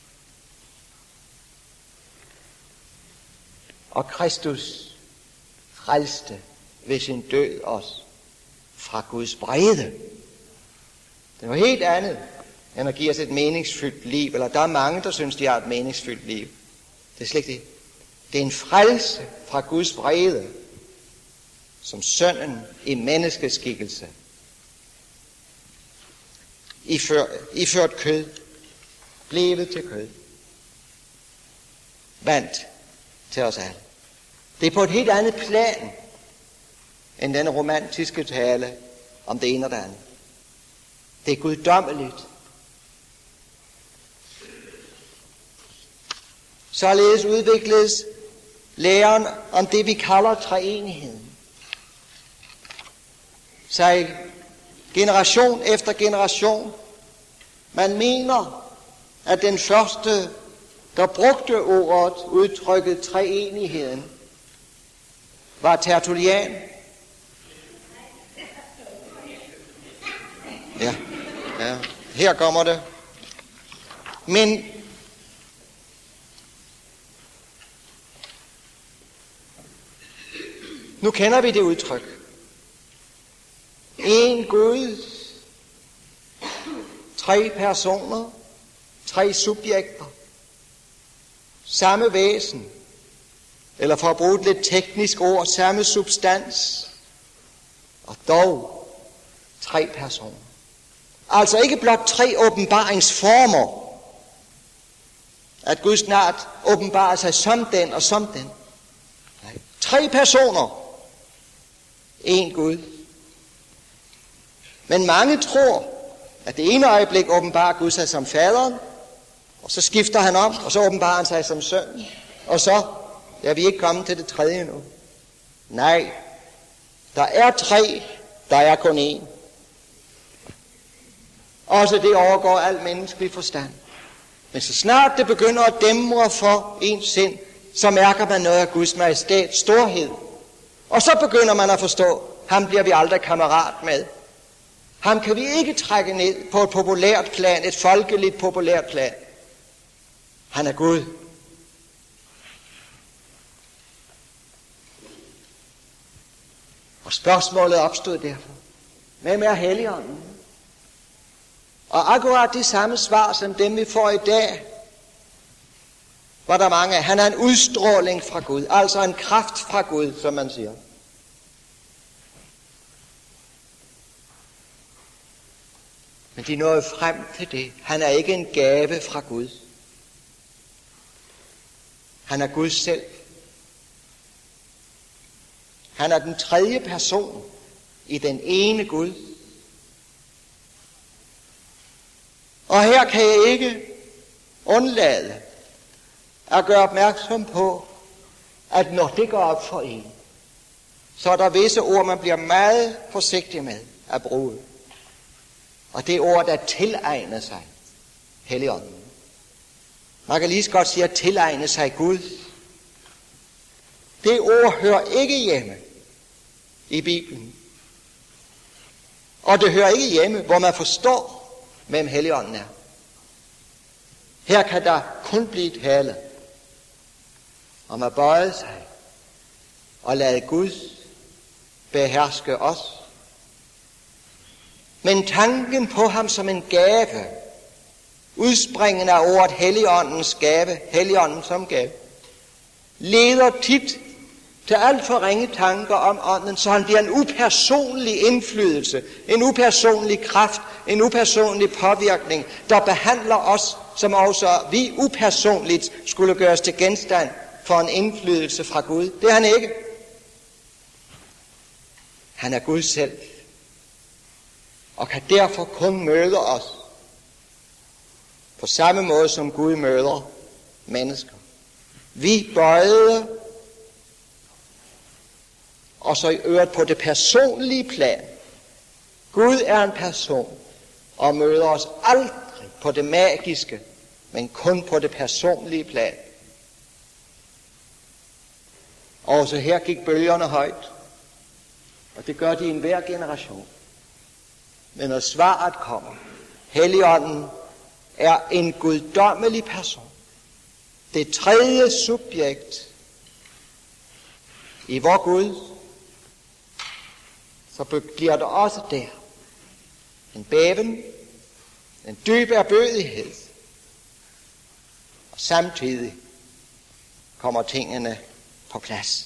Og Kristus frelste ved sin død os fra Guds vrede. Det var helt andet end at give os et meningsfyldt liv. Eller der er mange, der synes, de har et meningsfyldt liv. Det er slet ikke det. Det er en frelse fra Guds vrede, som sønnen i menneskeskikkelse iført, iført kød, blevet til kød, vandt til os alle. Det er på et helt andet plan end den romantiske tale om det ene og det andet. Det er guddommeligt. Således udvikles læren om det, vi kalder treenigheden. Så generation efter generation, man mener, at den første, der brugte ordet, udtrykket treenigheden, var Tertullian. Ja, ja, her kommer det. Men nu kender vi det udtryk. En Gud, tre personer, tre subjekter, samme væsen, eller for at bruge et lidt teknisk ord, samme substans, og dog tre personer. Altså ikke blot tre åbenbaringsformer, at Gud snart åbenbarer sig som den og som den. Nej. Tre personer, en Gud. Men mange tror, at det ene øjeblik åbenbarer Gud sig som faderen, og så skifter han om, og så åbenbarer han sig som sønnen, og så er vi ikke kommet til det tredje nu. Nej, der er tre, der er kun én. Også det overgår al menneskelig forstand. Men så snart det begynder at dæmre for ens sind, så mærker man noget af Guds majestæts storhed. Og så begynder man at forstå, ham bliver vi aldrig kammerat med. Ham kan vi ikke trække ned på et populært plan, et folkeligt populært plan. Han er Gud. Og spørgsmålet opstod derfor. Hvem er Helligånden? Og akkurat det samme svar, som dem vi får i dag, var der mange af. Han er en udstråling fra Gud, altså en kraft fra Gud, som man siger. Men de nåede frem til det. Han er ikke en gave fra Gud. Han er Gud selv. Han er den tredje person i den ene Gud. Og her kan jeg ikke undlade at gøre opmærksom på, at når det går op for en, så er der visse ord, man bliver meget forsigtig med at bruge. Og det ord, der tilegner sig Helligånden. Man kan lige så godt sige at tilegne sig Gud. Det ord hører ikke hjemme i Bibelen. Og det hører ikke hjemme, hvor man forstår, hvem Helligånden er. Her kan der kun blive tale om at bøje sig og lade Gud beherske os. Men tanken på ham som en gave, udspringende af ordet Helligåndens gave, Helligånden som gave, leder tit til alt for ringe tanker om ånden, så han bliver en upersonlig indflydelse, en upersonlig kraft, en upersonlig påvirkning, der behandler os, som også vi upersonligt skulle gøres til genstand for en indflydelse fra Gud. Det er han ikke. Han er Gud selv, og kan derfor kun møde os på samme måde, som Gud møder mennesker. Vi bøjede, og så i øvrigt på det personlige plan. Gud er en person, og møder os aldrig på det magiske, men kun på det personlige plan. Og så her gik bølgerne højt. Og det gør de i enhver generation. Men når svaret kommer, Helligånden er en guddommelig person. Det tredje subjekt i vor Gud, så bliver der også der en bæven, en dyb erbødighed, og samtidig kommer tingene på plads.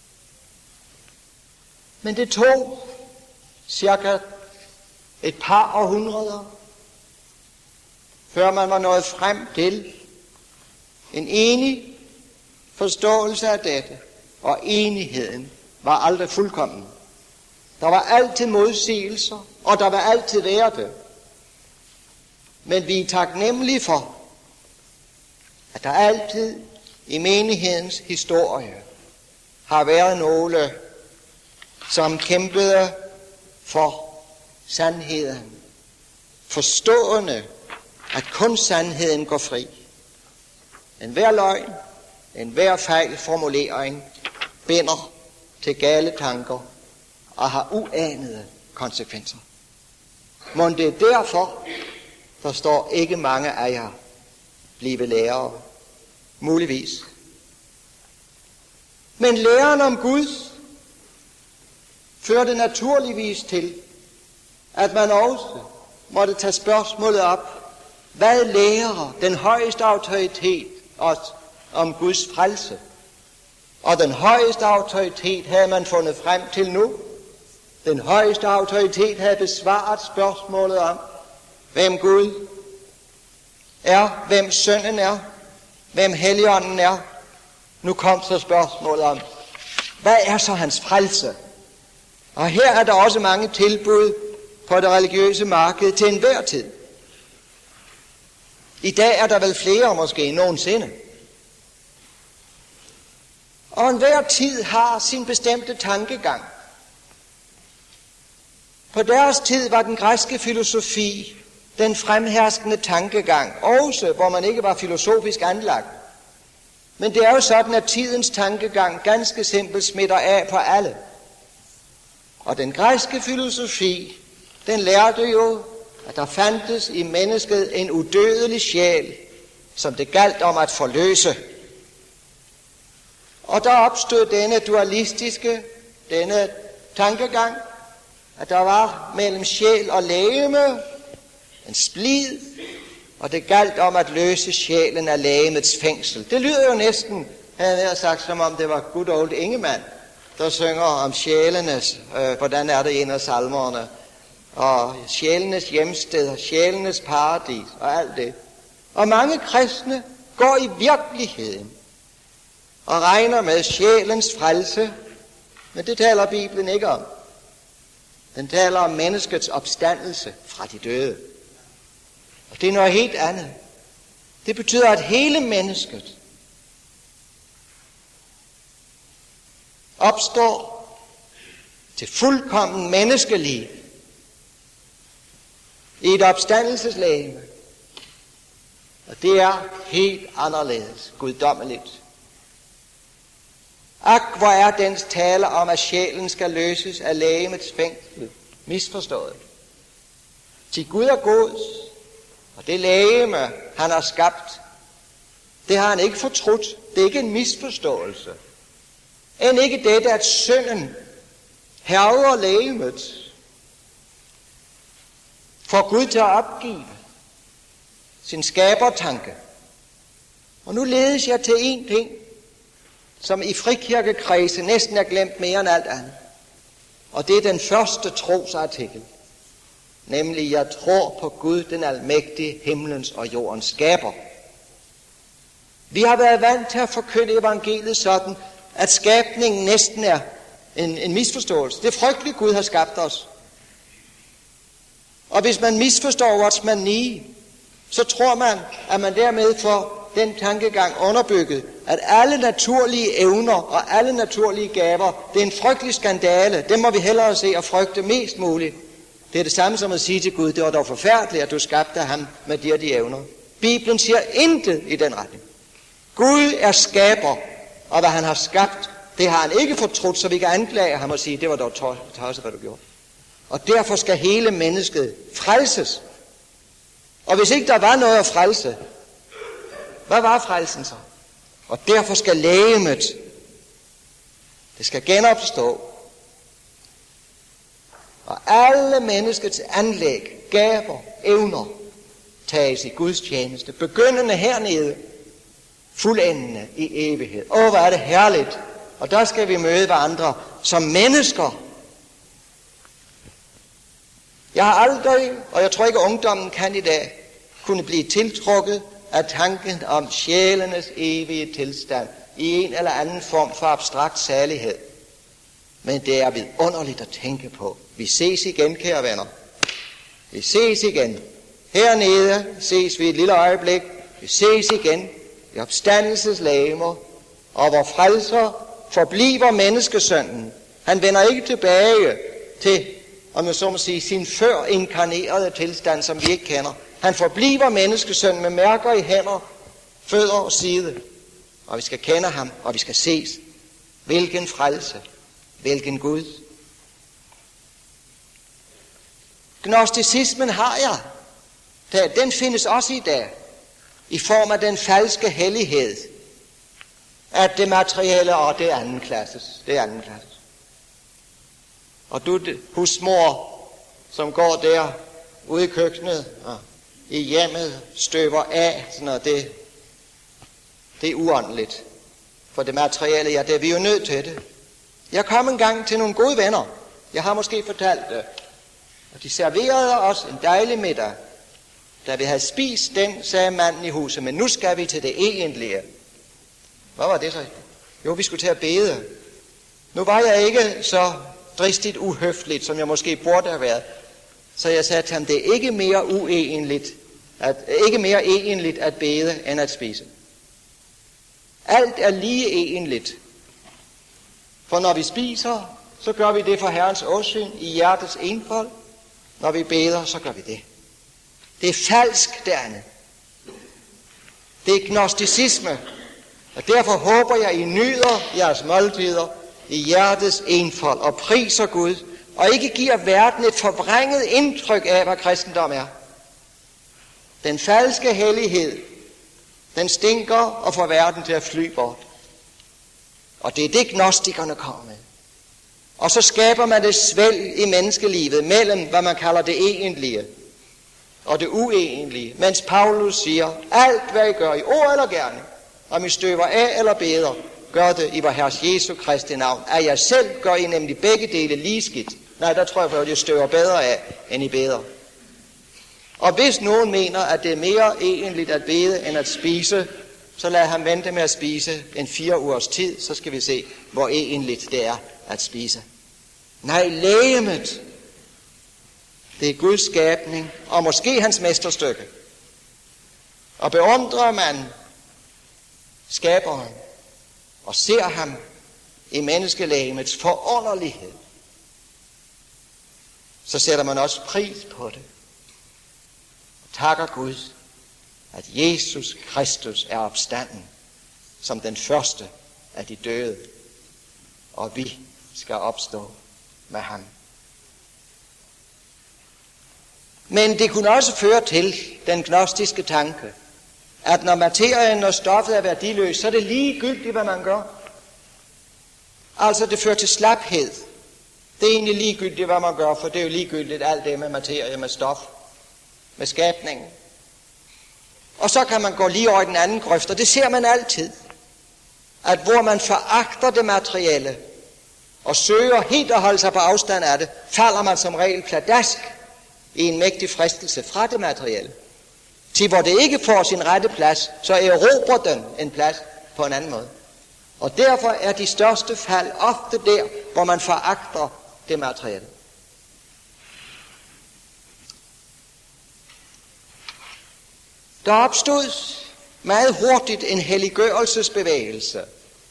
Men det tog cirka et par århundreder, før man var nået frem til en enig forståelse af dette, og enigheden var aldrig fuldkommen. Der var altid modsigelser, og der var altid været det. Men vi er taknemmelige for, at der altid i menighedens historie har været nogle, som kæmpede for sandheden, forstående, at kun sandheden går fri. En hver løgn, en hver fejl formulering binder til gale tanker og har uanede konsekvenser. Men det er derfor, der står ikke mange af jer blive lærere. Muligvis. Men læren om Gud førte naturligvis til, at man også måtte tage spørgsmålet op, hvad lærer den højeste autoritet os om Guds frelse? Og den højeste autoritet havde man fundet frem til nu. Den højeste autoritet havde besvaret spørgsmålet om, hvem Gud er, hvem Sønnen er, hvem Helligånden er. Nu kom så spørgsmålet om, hvad er så hans frelse? Og her er der også mange tilbud på det religiøse marked til enhver tid. I dag er der vel flere måske end nogensinde. Og enhver tid har sin bestemte tankegang. På deres tid var den græske filosofi den fremherskende tankegang, også hvor man ikke var filosofisk anlagt. Men det er jo sådan, at tidens tankegang ganske simpelt smitter af på alle. Og den græske filosofi, den lærte jo, at der fandtes i mennesket en udødelig sjæl, som det galt om at forløse. Og der opstod denne dualistiske, denne tankegang, at der var mellem sjæl og legeme en splid, og det galt om at løse sjælen af legemets fængsel. Det lyder jo næsten, han havde sagt, som om det var good old Ingemann, der synger om sjælenes, øh, hvordan er det i en af salmerne, og sjælenes hjemsted, og sjælenes paradis, og alt det. Og mange kristne går i virkeligheden og regner med sjælens frelse, men det taler Bibelen ikke om. Den taler om menneskets opstandelse fra de døde. Og det er noget helt andet. Det betyder, at hele mennesket opstår til fuldkommen menneskeliv i et opstandelseslegeme. Og det er helt anderledes, guddommeligt. Ak, hvor er dens tale om, at sjælen skal løses af legemets fængsel misforstået. Til Gud er god, og det legeme, han har skabt, det har han ikke fortrudt. Det er ikke en misforståelse. End ikke det, at synden hærger legemet, får Gud til at opgive sin skabertanke. Og nu ledes jeg til en ting, som i frikirkekredse næsten er glemt mere end alt andet. Og det er den første trosartikel. Nemlig, jeg tror på Gud, den almægtige, himlens og jordens skaber. Vi har været vant til at forkynde evangeliet sådan, at skabningen næsten er en, en misforståelse. Det er frygteligt, Gud har skabt os. Og hvis man misforstår what's man need, så tror man, at man dermed får den tankegang underbygget, at alle naturlige evner og alle naturlige gaver, det er en frygtelig skandale. Det må vi hellere se og frygte mest muligt. Det er det samme som at sige til Gud, det var dog forfærdeligt, at du skabte ham med de og de evner. Bibelen siger intet i den retning. Gud er skaber, og hvad han har skabt, Det har han ikke fortrudt, så vi kan anklage ham og sige, det var dog tosset, hvad du gjorde. Og derfor skal hele mennesket frelses. Og hvis ikke der var noget at frelse, hvad var frelsen så? Og derfor skal legemet, det skal genopstå. Og alle menneskets anlæg, gaver, evner, tages i Guds tjeneste, begyndende hernede, fuldendende i evighed. Åh, hvor er det herligt. Og der skal vi møde hverandre som mennesker. Jeg har aldrig, og jeg tror ikke ungdommen kan i dag, kunne blive tiltrukket af tanken om sjælenes evige tilstand i en eller anden form for abstrakt salighed. Men det er vidunderligt at tænke på. Vi ses igen, kære venner. Vi ses igen. Hernede ses vi et lille øjeblik. Vi ses igen i opstandelseslegemer, og vor frelser forbliver menneskesønnen. Han vender ikke tilbage til, om man så må sige, sin før inkarnerede tilstand, som vi ikke kender. Han forbliver menneskesønnen med mærker i hænder, fødder og side. Og vi skal kende ham, og vi skal ses. Hvilken frelse, hvilken Gud. Gnosticismen har jeg. Den findes også i dag, i form af den falske hellighed, at det materielle, og det er anden klasses, det er anden klasses. Og du, husmor, som går der ude i køkkenet og i hjemmet, støver af, sådan noget, det, det er uåndeligt. For det materielle, ja, det er vi jo nødt til det. Jeg kom en gang til nogle gode venner, jeg har måske fortalt det, og de serverede os en dejlig middag. Da vi havde spist den, sagde manden i huset, men nu skal vi til det egentlige. Hvad var det så? Jo, vi skulle til at bede. Nu var jeg ikke så dristigt uhøfligt, som jeg måske burde have været. Så jeg sagde til ham, det er ikke mere uegentligt, at, ikke mere egentligt at bede, end at spise. Alt er lige egentligt. For når vi spiser, så gør vi det for Herrens åsyn i hjertets enfold. Når vi beder, så gør vi det. Det er falsk, det andet. Det er gnosticisme. Og derfor håber jeg, I nyder jeres måltider i hjertets enfold og priser Gud, og ikke giver verden et forvrænget indtryk af, hvad kristendom er. Den falske hellighed, den stinker og får verden til at fly bort. Og det er det, gnostikerne kommer med. Og så skaber man det svælg i menneskelivet mellem, hvad man kalder det egentlige og det uegentlige. Mens Paulus siger, alt hvad I gør i ord eller gerning, om I støver af eller beder, gør det i vor Herres Jesu Kristi navn. At jeg selv gør I nemlig begge dele lige skidt. Nej, der tror jeg, at jeg støver bedre af, end I beder. Og hvis nogen mener, at det er mere egentligt at bede end at spise, så lad ham vente med at spise en fire ugers tid, så skal vi se, hvor egentligt det er at spise. Nej, legemet, det er Guds skabning, og måske hans mesterstykke. Og beundrer man skaberen, og ser ham i menneskelægemets forunderlighed, så sætter man også pris på det. Og takker Gud, at Jesus Kristus er opstanden som den første af de døde, og vi skal opstå med ham. Men det kunne også føre til den gnostiske tanke, at når materien og stoffet er værdiløst, så er det ligegyldigt, hvad man gør. Altså det fører til slaphed. Det er egentlig ligegyldigt, hvad man gør, for det er jo ligegyldigt alt det med materie, med stof, med skabningen. Og så kan man gå lige over i den anden grøft, og det ser man altid. At hvor man foragter det materielle, og søger helt at holde sig på afstand af det, falder man som regel pladask i en mægtig fristelse fra det materielle. Til hvor det ikke får sin rette plads, så erobrer den en plads på en anden måde. Og derfor er de største fald ofte der, hvor man foragter det materielle. Der opstod meget hurtigt en helliggørelsesbevægelse.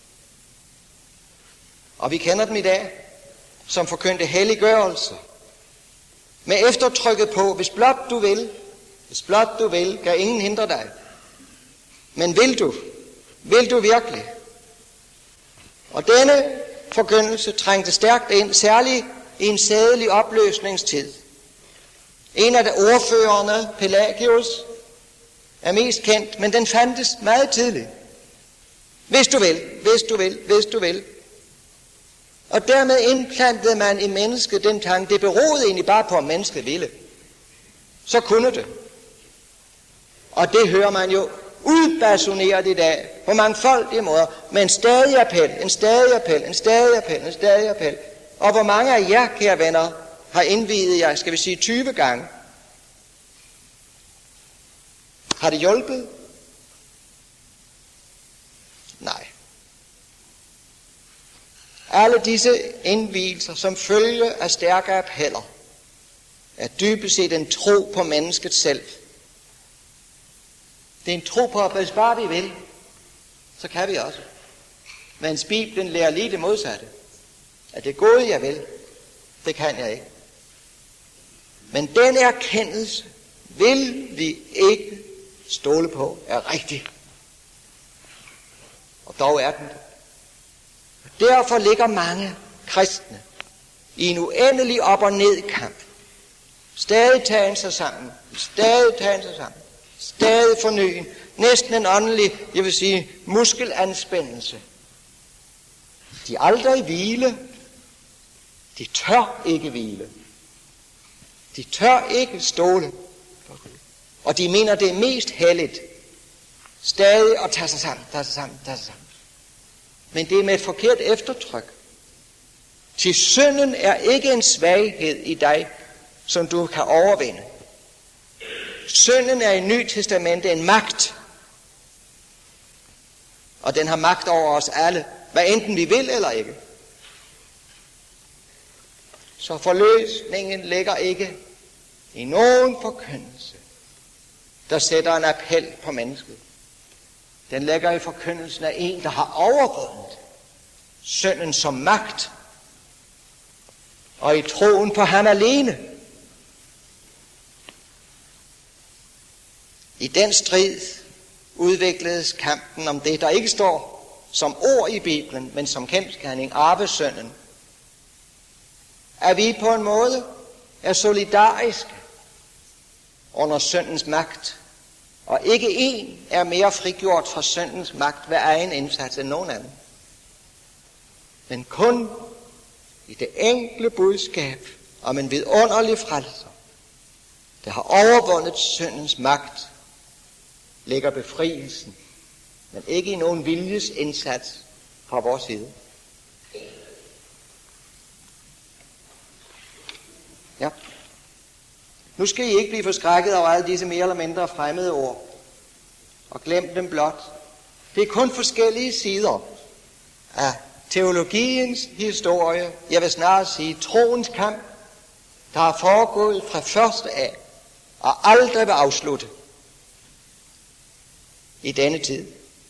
Og vi kender dem i dag, som forkyndte helliggørelse. Med eftertrykket på, hvis blot du vil, hvis blot du vil, kan ingen hindre dig. Men vil du? Vil du virkelig? Og denne forkyndelse trængte stærkt ind, særligt i en sædelig opløsningstid. En af de ordførerne, Pelagius, er mest kendt, men den fandtes meget tidligt. Hvis du vil, hvis du vil, hvis du vil. Og dermed indplantede man i mennesket den tanke, det beroede egentlig bare på, om mennesket ville. Så kunne det. Og det hører man jo udbasuneret i dag, på mangfoldige måder, med en stadig appel, en stadig appel, en stadig appel, en stadig appel. Og hvor mange af jer, kære venner, har indviet jer, skal vi sige, tyve gange? Har det hjulpet? Nej. Alle disse indvielser, som følge af stærke appeller, er dybest set en tro på mennesket selv. Det er en tro på, at hvis bare vi vil, så kan vi også. Mens Bibelen lærer lige det modsatte. At det gode, jeg vil, det kan jeg ikke. Men den erkendelse vil vi ikke stole på, er rigtig. Og dog er den det. Derfor ligger mange kristne i en uendelig op- og ned-kamp. Stadig tagen sig sammen, stadig tagen sig sammen, stadig fornyen, næsten en åndelig, jeg vil sige, muskelanspændelse. De er aldrig i hvile. De tør ikke hvile. De tør ikke stole. Og de mener, det er mest helligt stadig at tage sig sammen, tage sig sammen, tage sig sammen. Men det er med et forkert eftertryk. Til synden er ikke en svaghed i dig, som du kan overvinde. Synden er i Nye Testamente en magt. Og den har magt over os alle, hvad enten vi vil eller ikke. Så forløsningen ligger ikke i nogen forkyndelse, der sætter en appel på mennesket. Den ligger i forkyndelsen af en, der har overvundet synden som magt, og i troen på ham alene. I den strid udvikledes kampen om det, der ikke står som ord i Bibelen, men som kendsgerning, arvesynden. At vi på en måde er solidariske under syndens magt, og ikke en er mere frigjort fra syndens magt ved egen indsats end nogen anden. Men kun i det enkle budskab om en vidunderlig frelser, der har overvundet syndens magt, ligger befrielsen, men ikke i nogen viljes indsats fra vores side. Ja. Nu skal I ikke blive forskrækket over alle disse mere eller mindre fremmede ord, og glem dem blot. Det er kun forskellige sider af teologiens historie, jeg vil snarere sige troens kamp, der har foregået fra første af, og aldrig vil afslutte i denne tid.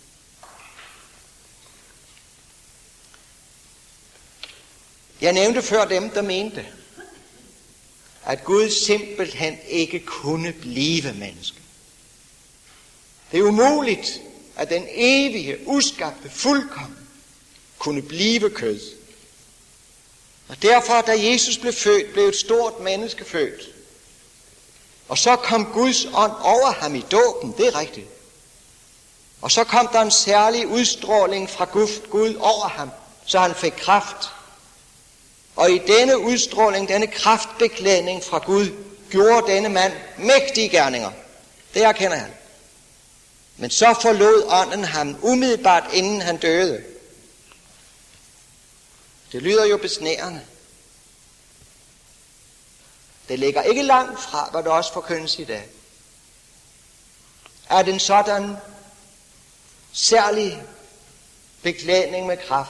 Jeg nævnte før dem, der mente, at Gud simpelthen ikke kunne blive menneske. Det er umuligt, at den evige, uskabte, fuldkommen kunne blive kød. Og derfor, da Jesus blev født, blev et stort menneske født. Og så kom Guds ånd over ham i dåben, det er rigtigt. Og så kom der en særlig udstråling fra Gud over ham, så han fik kraft. Og i denne udstråling, denne kraftbeklædning fra Gud, gjorde denne mand mægtige gerninger. Det erkender han. Men så forlod ånden ham umiddelbart, inden han døde. Det lyder jo besnærende. Det ligger ikke langt fra, hvad der også forkyndes i dag. At en sådan særlig beklædning med kraft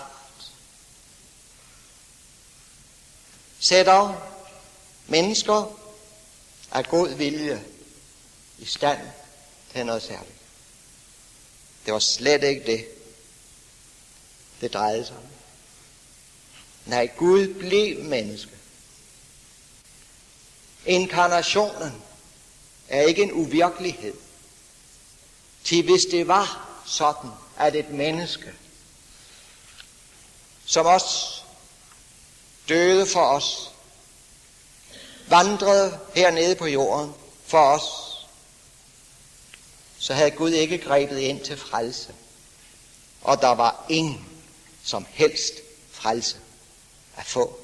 sætter mennesker af god vilje i stand til noget særligt. Det var slet ikke det, det drejede sig om. Nej, Gud blev menneske. Inkarnationen er ikke en uvirkelighed. Til hvis det var sådan, at et menneske som også døde for os, vandrede hernede på jorden for os, så havde Gud ikke grebet ind til frelse. Og der var ingen som helst frelse at få.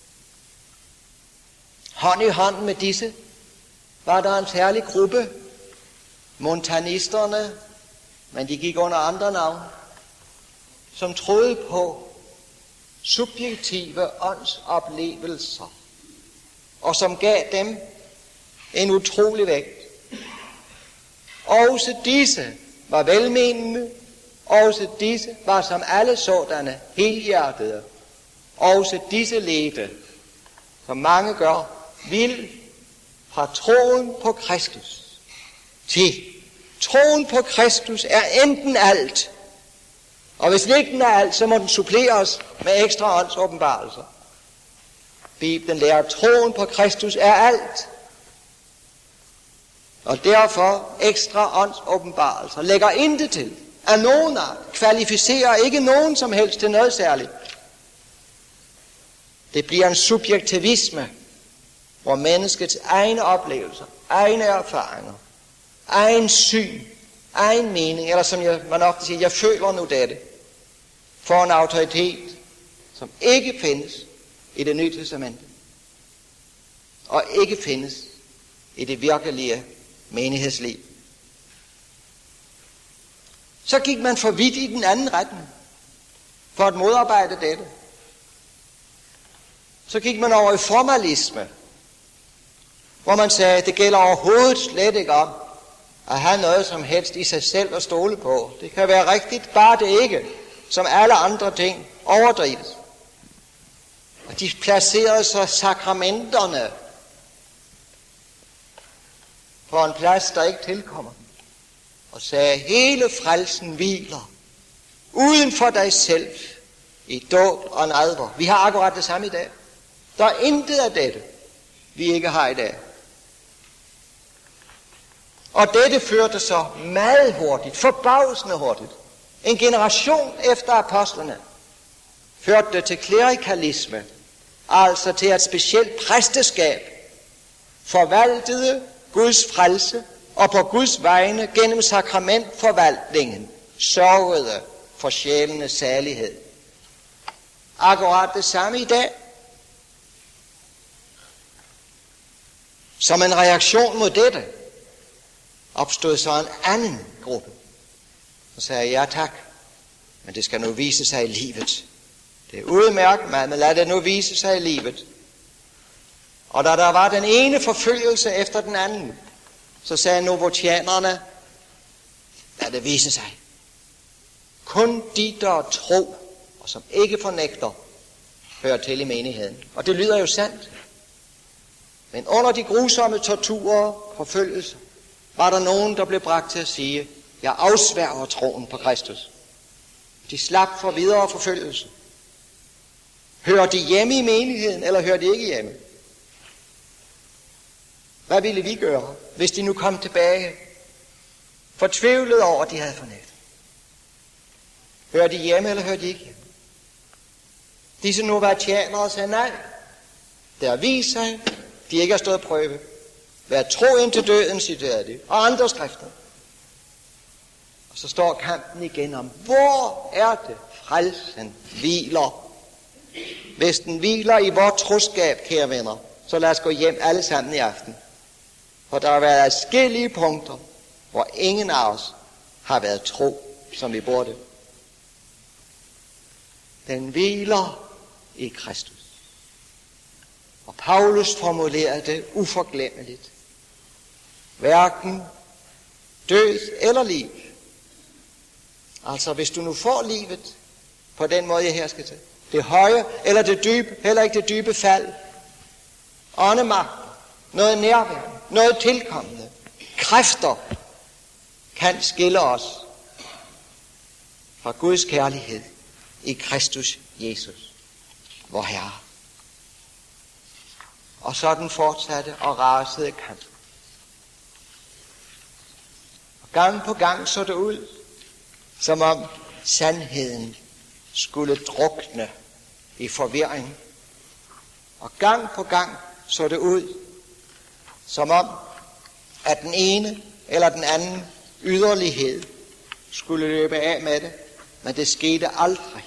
Hånd i hånd med disse var der en særlig gruppe, montanisterne, men de gik under andre navn, som troede på subjektive åndsoplevelser, og som gav dem en utrolig vægt. Også disse var velmenende, også disse var som alle sådanne helhjertede, også disse ledte, som mange gør, vil fra troen på Kristus til troen på Kristus er enten alt, og hvis ikke den er alt, så må den suppleres med ekstra åndsåbenbarelser. Bibelen lærer, at troen på Kristus er alt, og derfor ekstra åndsåbenbarelser lægger intet til af nogen art, kvalificerer ikke nogen som helst til noget særligt. Det bliver en subjektivisme, hvor menneskets egne oplevelser, egne erfaringer, egen syn, egen mening, eller som jeg, man ofte siger, jeg føler nu dette, får en autoritet, som ikke findes i det nye testamente, og ikke findes i det virkelige menighedsliv. Så gik man for vidt i den anden retning, for at modarbejde dette. Så gik man over i formalisme, hvor man sagde, at det gælder overhovedet slet ikke om at have noget som helst i sig selv at stole på. Det kan være rigtigt, bare det ikke, som alle andre ting, overdrives. Og de placerede så sakramenterne på en plads, der ikke tilkommer dem, og sagde, at hele frelsen hviler uden for dig selv i dåb og nadver. Vi har akkurat det samme i dag. Der er intet af dette, vi ikke har i dag. Og dette førte så meget hurtigt, forbavsende hurtigt, en generation efter apostlene, førte det til klerikalisme, altså til et specielt præsteskab forvaltede Guds frelse og på Guds vegne gennem sakramentforvaltningen sørgede for sjælenes salighed. Akkurat det samme i dag. Som en reaktion mod dette opstod så en anden gruppe, og sagde, ja tak, men det skal nu vise sig i livet. Det er udmærket, men lad det nu vise sig i livet. Og da der var den ene forfølgelse efter den anden, så sagde novotianerne, lad det vise sig. Kun de, der tro, og som ikke fornægter, hører til i menigheden. Og det lyder jo sandt. Men under de grusomme torturer og forfølgelser, var der nogen, der blev bragt til at sige, jeg afsværger troen på Kristus. De slap for videre forfølgelse. Hører de hjemme i menigheden, eller hører de ikke hjemme? Hvad ville vi gøre, hvis de nu kom tilbage, fortvivlet over, at de havde fornægtet? Hører de hjemme, eller hører de ikke hjemme? Disse novatianere sagde nej. Der viser sig, de ikke har stået prøve. Vær tro indtil døden, citerede de, og andre skrifter. Og så står kampen igen om, hvor er det frelsen hviler? Hvis den hviler i vores troskab, kære venner, så lad os gå hjem alle sammen i aften. For der har været adskillige punkter, hvor ingen af os har været tro, som vi burde. Den hviler i Kristus. Og Paulus formulerede det uforglemmeligt. Hverken død eller liv. Altså hvis du nu får livet på den måde, jeg her skal til, det høje eller det dybe, heller ikke det dybe fald, åndemagt, noget nærværende, noget tilkommende, kræfter kan skille os fra Guds kærlighed i Kristus Jesus, vor Herre. Og sådan fortsatte og rasede kamp. Og gang på gang så det ud, som om sandheden skulle drukne i forvirring. Og gang på gang så det ud, som om, at den ene eller den anden yderlighed skulle løbe af med det, men det skete aldrig.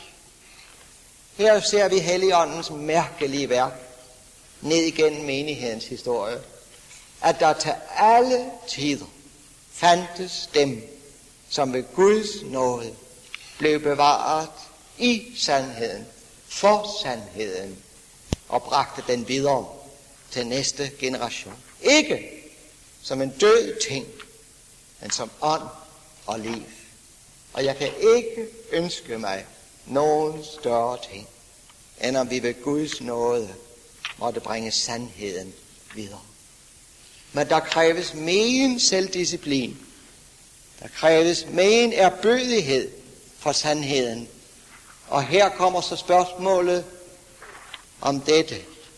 Her ser vi Helligåndens mærkelige værk ned igennem menighedens historie, at der til alle tider fandtes dem, som ved Guds nåde blev bevaret i sandheden, for sandheden, og bragte den videre til næste generation. Ikke som en død ting, men som ånd og liv. Og jeg kan ikke ønske mig nogen større ting, end om vi ved Guds nåde måtte bringe sandheden videre. Men der kræves megen selvdisciplin. Der kræves megen erbødighed for sandheden. Og her kommer så spørgsmålet om dette.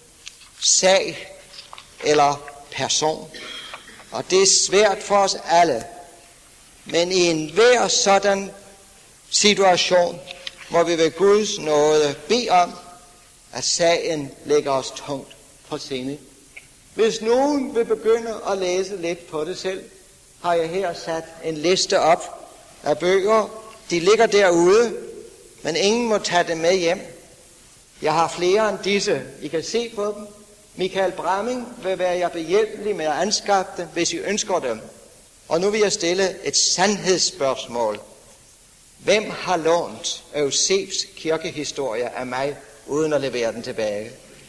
Sag eller person. Og det er svært for os alle. Men i enhver sådan situation må vi ved Guds nåde bede om, at sagen lægger os tungt på sinde. Hvis nogen vil begynde at læse lidt på det selv, har jeg her sat en liste op af bøger. De ligger derude, men ingen må tage dem med hjem. Jeg har flere end disse. I kan se på dem. Michael Bramming vil være jer behjælpelig med at anskaffe dem, hvis I ønsker dem. Og nu vil jeg stille et sandhedsspørgsmål. Hvem har lånt Eusebs kirkehistorie af mig, uden at levere den tilbage?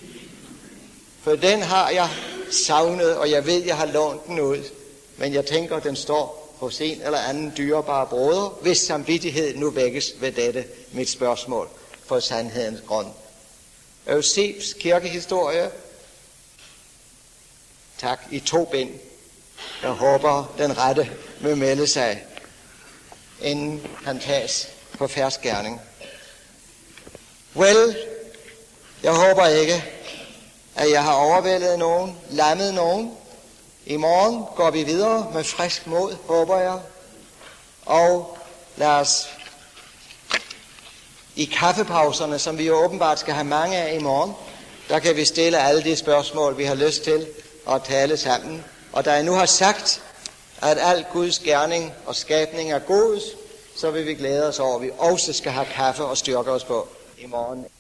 For den har jeg savnet, og jeg ved, jeg har lånt den ud. Men jeg tænker, den står hos en eller anden dyrebare broder, hvis samvittighed nu vækkes ved dette mit spørgsmål for sandhedens grund. Eusebs kirkehistorie. Tak, i to bind. Jeg håber, den rette vil melde sig, inden han tages på fersk gerning. Well, jeg håber ikke, at jeg har overvældet nogen, lammet nogen. I morgen går vi videre med frisk mod, håber jeg. Og lad os i kaffepauserne, som vi jo åbenbart skal have mange af i morgen, der kan vi stille alle de spørgsmål, vi har lyst til at tale sammen. Og da jeg nu har sagt, at al Guds gerning og skabning er god, så vil vi glæde os over, at vi også skal have kaffe og styrke os på i morgen.